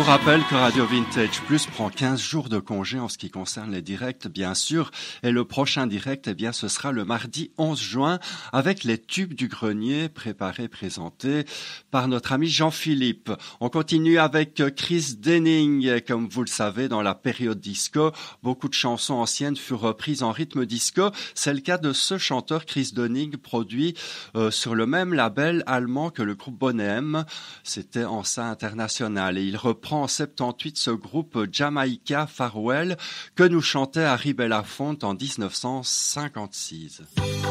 rappelle que Radio Vintage Plus prend quinze jours de congé en ce qui concerne les directs, bien sûr. Et le prochain direct, eh bien, ce sera le mardi onze juin avec les tubes du grenier préparés, présentés par notre ami Jean-Philippe. On continue avec Chris Denning. Comme vous le savez, dans la période disco, beaucoup de chansons anciennes furent reprises en rythme disco. C'est le cas de ce chanteur Chris Denning, produit euh, sur le même label allemand que le groupe Boney M. C'était en ça international. Et il reprend en soixante-dix-huit ce groupe Jamaica Farewell que nous chantait Harry Belafonte en dix-neuf cent cinquante-six.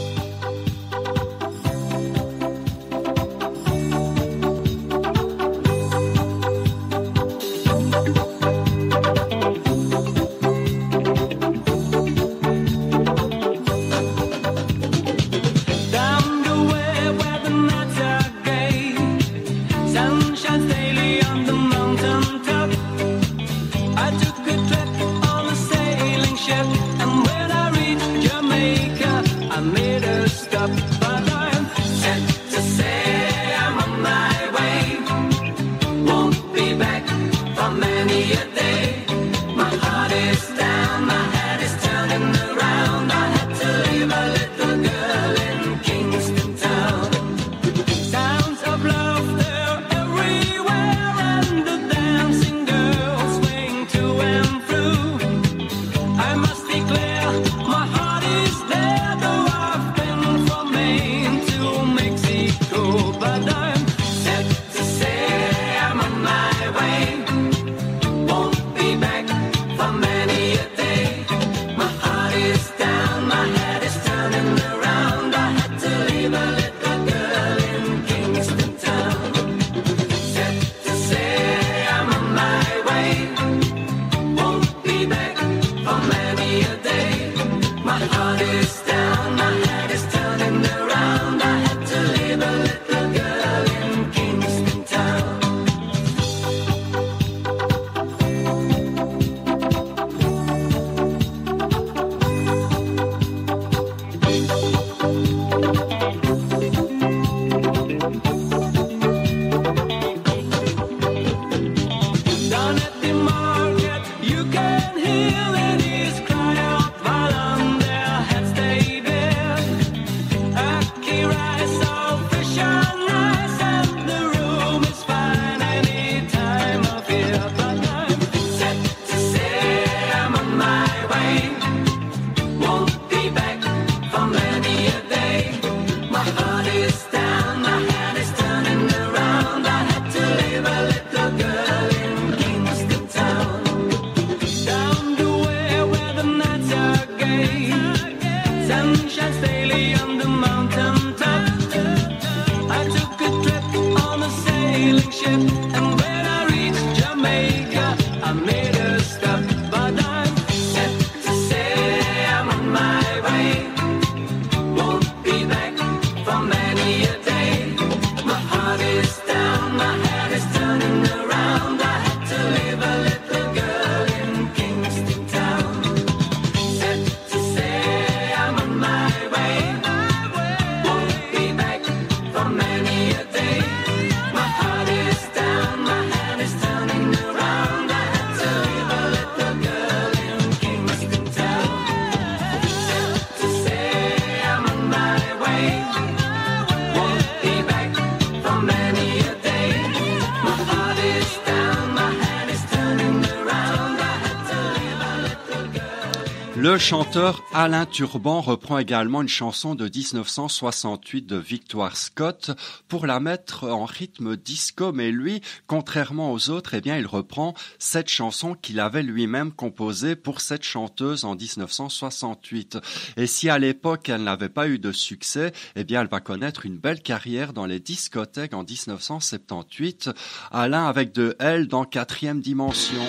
Le chanteur Alain Turban reprend également une chanson de dix-neuf cent soixante-huit de Victoire Scott pour la mettre en rythme disco, mais lui, contrairement aux autres, eh bien, il reprend cette chanson qu'il avait lui-même composée pour cette chanteuse en dix-neuf cent soixante-huit. Et si à l'époque elle n'avait pas eu de succès, eh bien, elle va connaître une belle carrière dans les discothèques en dix-neuf cent soixante-dix-huit. Alain avec de Elle dans Quatrième Dimension.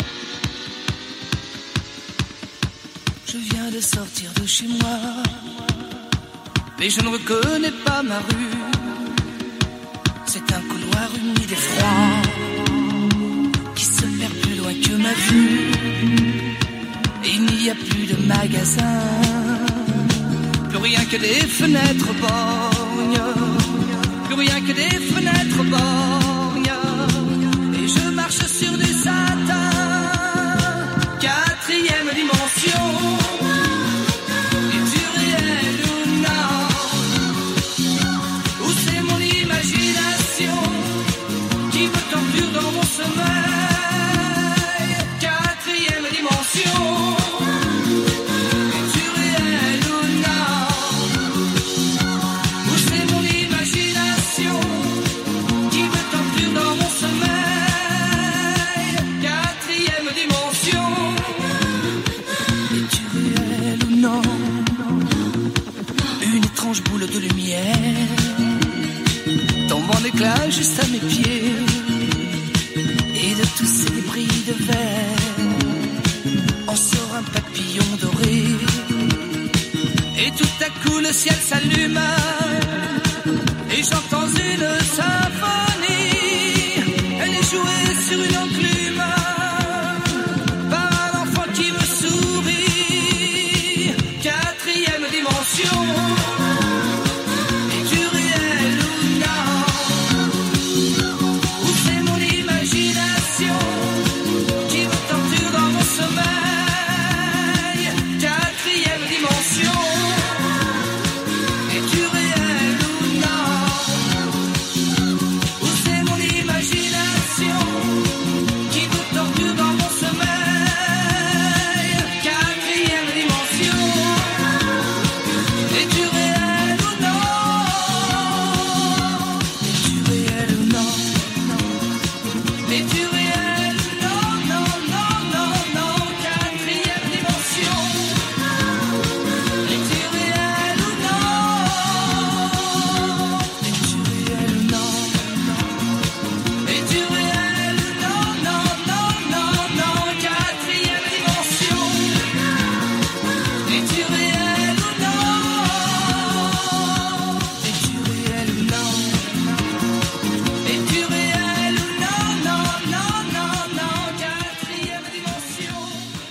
Je viens de sortir de chez moi, mais je ne reconnais pas ma rue. C'est un couloir humide et froid qui se perd plus loin que ma vue. Et il n'y a plus de magasins, plus rien que des fenêtres borgnes, plus rien que des fenêtres borgnes. Et je marche sur des sacs dimensions. Es-tu réel ou non? Ou c'est mon imagination qui me torture dans mon sommeil? Quatrième dimension. Es-tu réel ou non? Une étrange boule de lumière tombe en éclats juste à mes pieds. Et de tous ces débris de verre en sort un papillon doré. Et tout à coup le ciel s'allume et j'entends une symphonie. Elle est jouée sur une enclume par un enfant qui me sourit. Quatrième dimension. Es-tu réel ou non? Ou c'est mon imagination qui me torture dans mon sommeil? Quatrième dimension. Es-tu réel ou non? Ou c'est mon imagination qui me torture dans mon sommeil? Quatrième dimension. Es-tu réel ou non? Es-tu réel ou non? Es-tu réel ou non? Non, non, non, non. Quatrième dimension. Es-tu réel ou non? Es-tu réel ou non? Es-tu réel ou non? Non, non, non, non. Quatrième dimension. Es-tu réel ou non? Es-tu réel ou non? Es-tu réel ou non? Non, non, non, non. Quatrième dimension.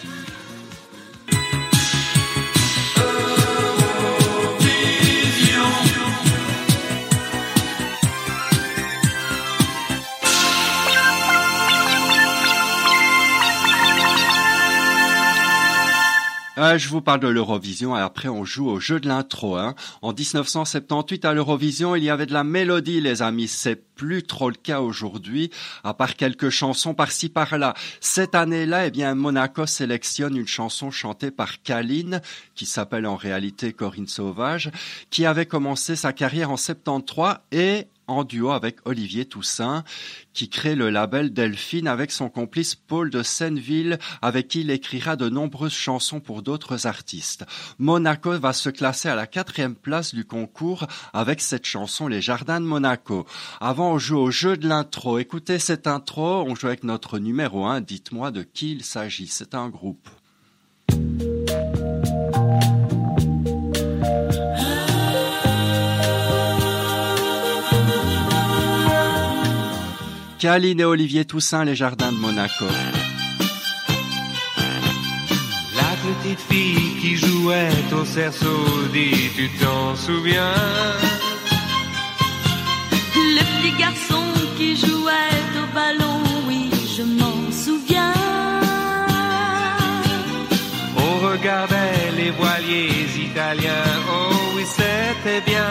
Euh, je vous parle de l'Eurovision et après on joue au jeu de l'intro. Hein. En dix-neuf cent soixante-dix-huit à l'Eurovision, il y avait de la mélodie, les amis. C'est plus trop le cas aujourd'hui, à part quelques chansons par-ci par-là. Cette année-là, eh bien, Monaco sélectionne une chanson chantée par Kaline, qui s'appelle en réalité Corinne Sauvage, qui avait commencé sa carrière en soixante-treize et en duo avec Olivier Toussaint, qui crée le label Delphine avec son complice Paul de Senneville, avec qui il écrira de nombreuses chansons pour d'autres artistes. Monaco va se classer à la quatrième place du concours avec cette chanson Les Jardins de Monaco. Avant, on joue au jeu de l'intro. Écoutez cette intro, on joue avec notre numéro un. Dites-moi de qui il s'agit. C'est un groupe. Kaline et Olivier Toussaint, Les Jardins de Monaco. La petite fille qui jouait au cerceau, dis, tu t'en souviens? Le petit garçon qui jouait au ballon, oui, je m'en souviens. On regardait les voiliers italiens, oh oui, c'était bien.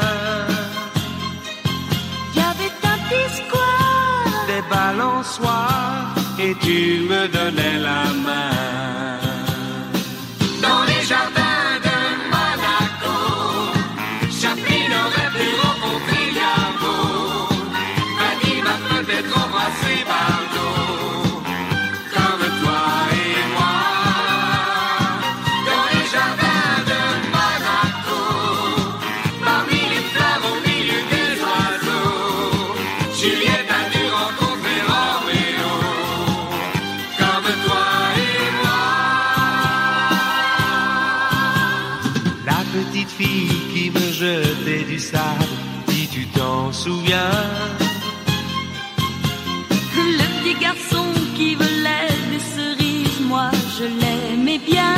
Il y avait un petit square, des balançoires, et tu me donnais la main. Dans les jardins de Monaco, Chaplin aurait pu rencontrer Garbo. Fanny m'a peut-être embrassé Bardot, comme toi et moi. Dans les jardins de Monaco, parmi les fleurs au milieu des oiseaux, Juliette a dû rencontrer Roméo, comme toi et moi. La petite fille qui me jetait du sable, dis, tu t'en souviens? le petit garçon qui volait des cerises, moi je l'aimais bien.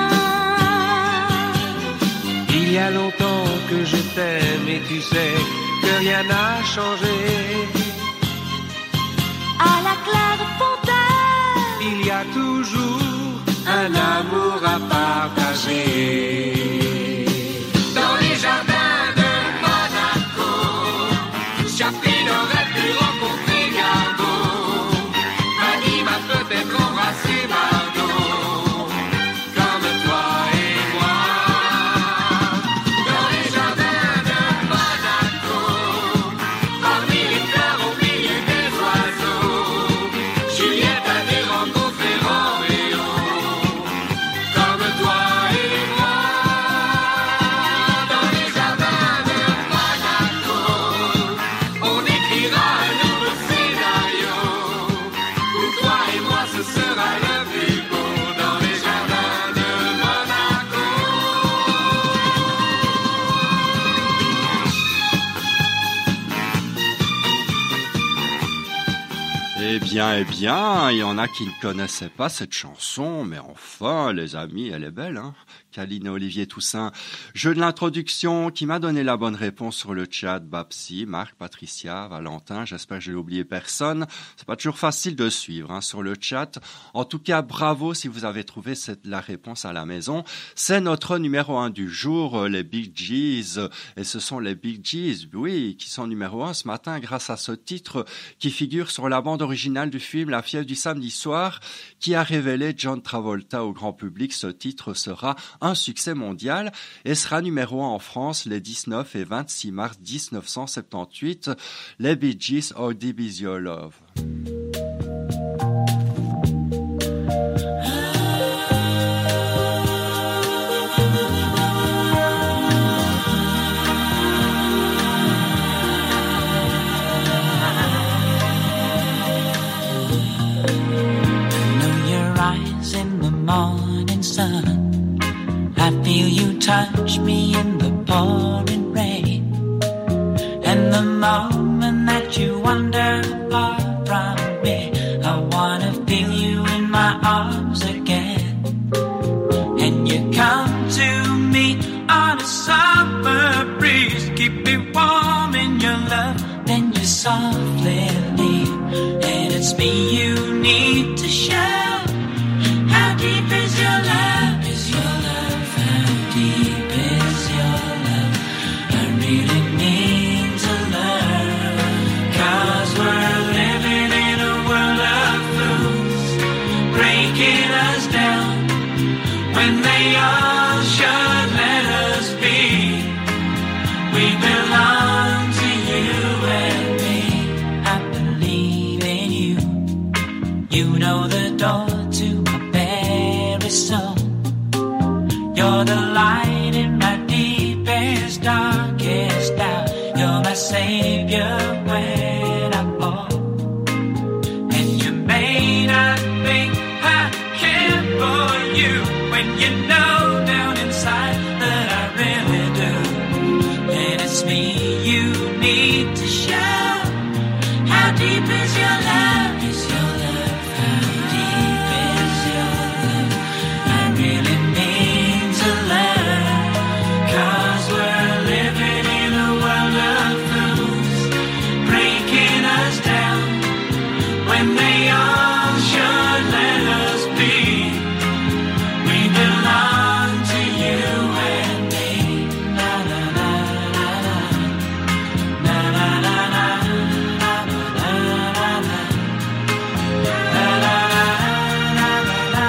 Il y a longtemps que je t'aime et tu sais que rien n'a changé. À la claire fontaine, il y a toujours un amour à partager. Dans les jardins de Monaco, Chaplin aurait pu rencontrer Garbo. Fanny m'a peut-être embrassé Bardot, Eh bien, eh bien, il y en a qui ne connaissaient pas cette chanson, mais enfin, les amis, elle est belle, hein. Caline et Olivier Toussaint. Jeu de l'introduction qui m'a donné la bonne réponse sur le chat. Babsi, Marc, Patricia, Valentin, j'espère que je n'ai oublié personne. C'est pas toujours facile de suivre hein, sur le chat. En tout cas, bravo si vous avez trouvé cette, la réponse à la maison. C'est notre numéro un du jour, les Bee Gees. Et ce sont les Bee Gees, oui, qui sont numéro un ce matin grâce à ce titre qui figure sur la bande originale du film La fièvre du samedi soir, qui a révélé John Travolta au grand public. Ce titre sera un succès mondial et sera numéro un en France les dix-neuf et vingt-six mars dix-neuf cent soixante-dix-huit. Les Bee Gees, How Deep Is Your Love? I feel you touch me in the pouring rain. And the moment that you wander far from me, I wanna feel you in my arms again. And you come to me on a summer breeze, keep me warm in your love, then you softly leave. And it's me you need to show. How deep is your love? Is your love? How deep is your love? I really need to learn. 'Cause we're living in a world of fools, breaking us down when they all should let us be. We belong to you and me. I believe in you. You know the door to my very soul. You're the light in my deepest, darkest doubt. You're my savior when I fall. And you may not think I care for you when you know down inside that I really do. And it's me you need to show. How deep is your love? Is your love? How deep is your love? I really need to learn. 'Cause we're living in a world of fools, breaking us down when they all should let us be. We belong to you and me. Na na na na na. Na na na na. Na na na na. Na na na na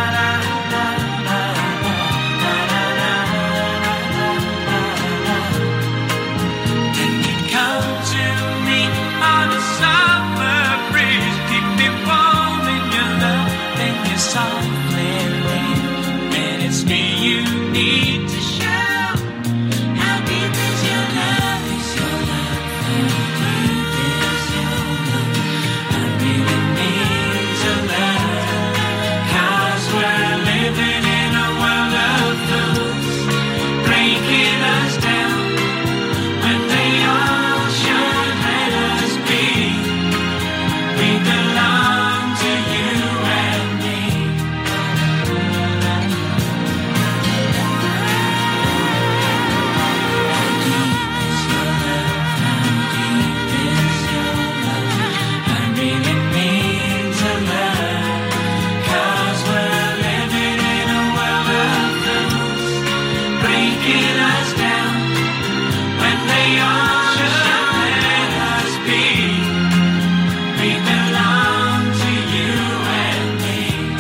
na. And you come to me on a summer breeze, keep me warm in your love, then you softly leave. And it's me you need to show. How deep is your love? Is your love? How deep is your love? I really need to learn. 'Cause we're living in a world of fools, breaking us down when they all should let us be. We belong to you and me. How deep is your love? How deep is your love? I really need to learn. 'Cause we're living in a world of fools, breaking us down when they all should let us be. We belong to you and me.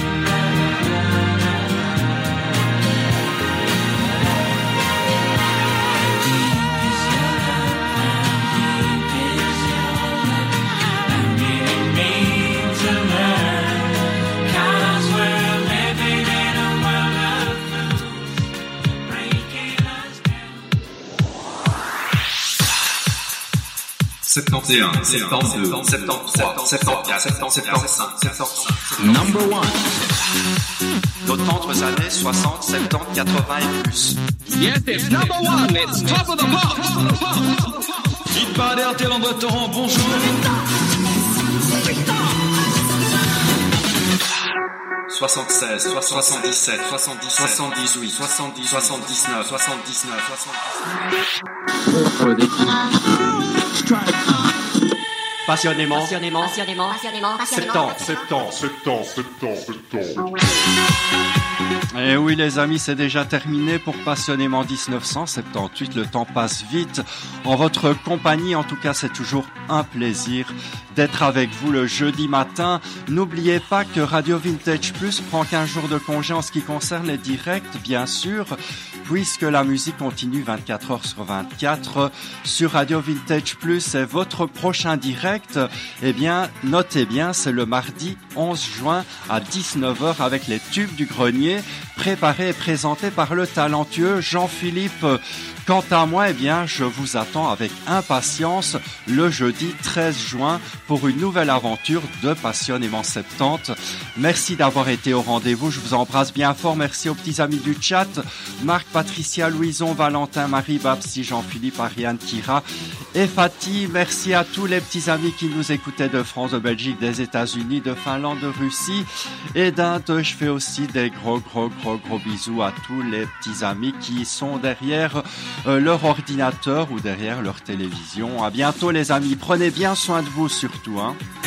How deep is your love? How deep is your love? I really need to learn. 'Cause we're living in a world of fools, breaking us down. soixante et un, soixante-deux, soixante-trois, soixante-quatre, soixante-cinq, soixante-six. Number one. Nos tendres années soixante, soixante-dix, quatre-vingts et plus. Yes, it's number one. It's top of the pops. Hit parade R T L en Breton, bonjour. soixante-seize, soixante-dix-sept, soixante-dix, soixante-dix-huit, soixante-dix, soixante-dix-neuf, soixante-dix-neuf, Passionnément, passionnément, passionnément, passionnément, septembre, septembre, septembre, septembre, septembre. Et oui les amis, c'est déjà terminé pour Passionnément dix-neuf cent soixante-dix-huit. Le temps passe vite en votre compagnie. En tout cas, c'est toujours un plaisir d'être avec vous le jeudi matin. N'oubliez pas que Radio Vintage Plus prend quinze jours de congé en ce qui concerne les directs, bien sûr, puisque la musique continue vingt-quatre heures sur vingt-quatre sur Radio Vintage Plus. Et votre prochain direct, eh bien, notez bien, c'est le mardi onze juin à dix-neuf heures avec les tubes du grenier, préparé et présenté par le talentueux Jean-Philippe. Quant à moi, eh bien, je vous attends avec impatience le jeudi treize juin pour une nouvelle aventure de Passionnément soixante-dix. Merci d'avoir été au rendez-vous. Je vous embrasse bien fort. Merci aux petits amis du chat. Marc, Patricia, Louison, Valentin, Marie, Babsi, Jean-Philippe, Ariane, Kira et Fatih. Merci à tous les petits amis qui nous écoutaient de France, de Belgique, des États-Unis, de Finlande, de Russie et d'Inde. Je fais aussi des gros, gros, gros, gros bisous à tous les petits amis qui sont derrière Euh, leur ordinateur ou derrière leur télévision. À bientôt les amis, prenez bien soin de vous surtout, hein.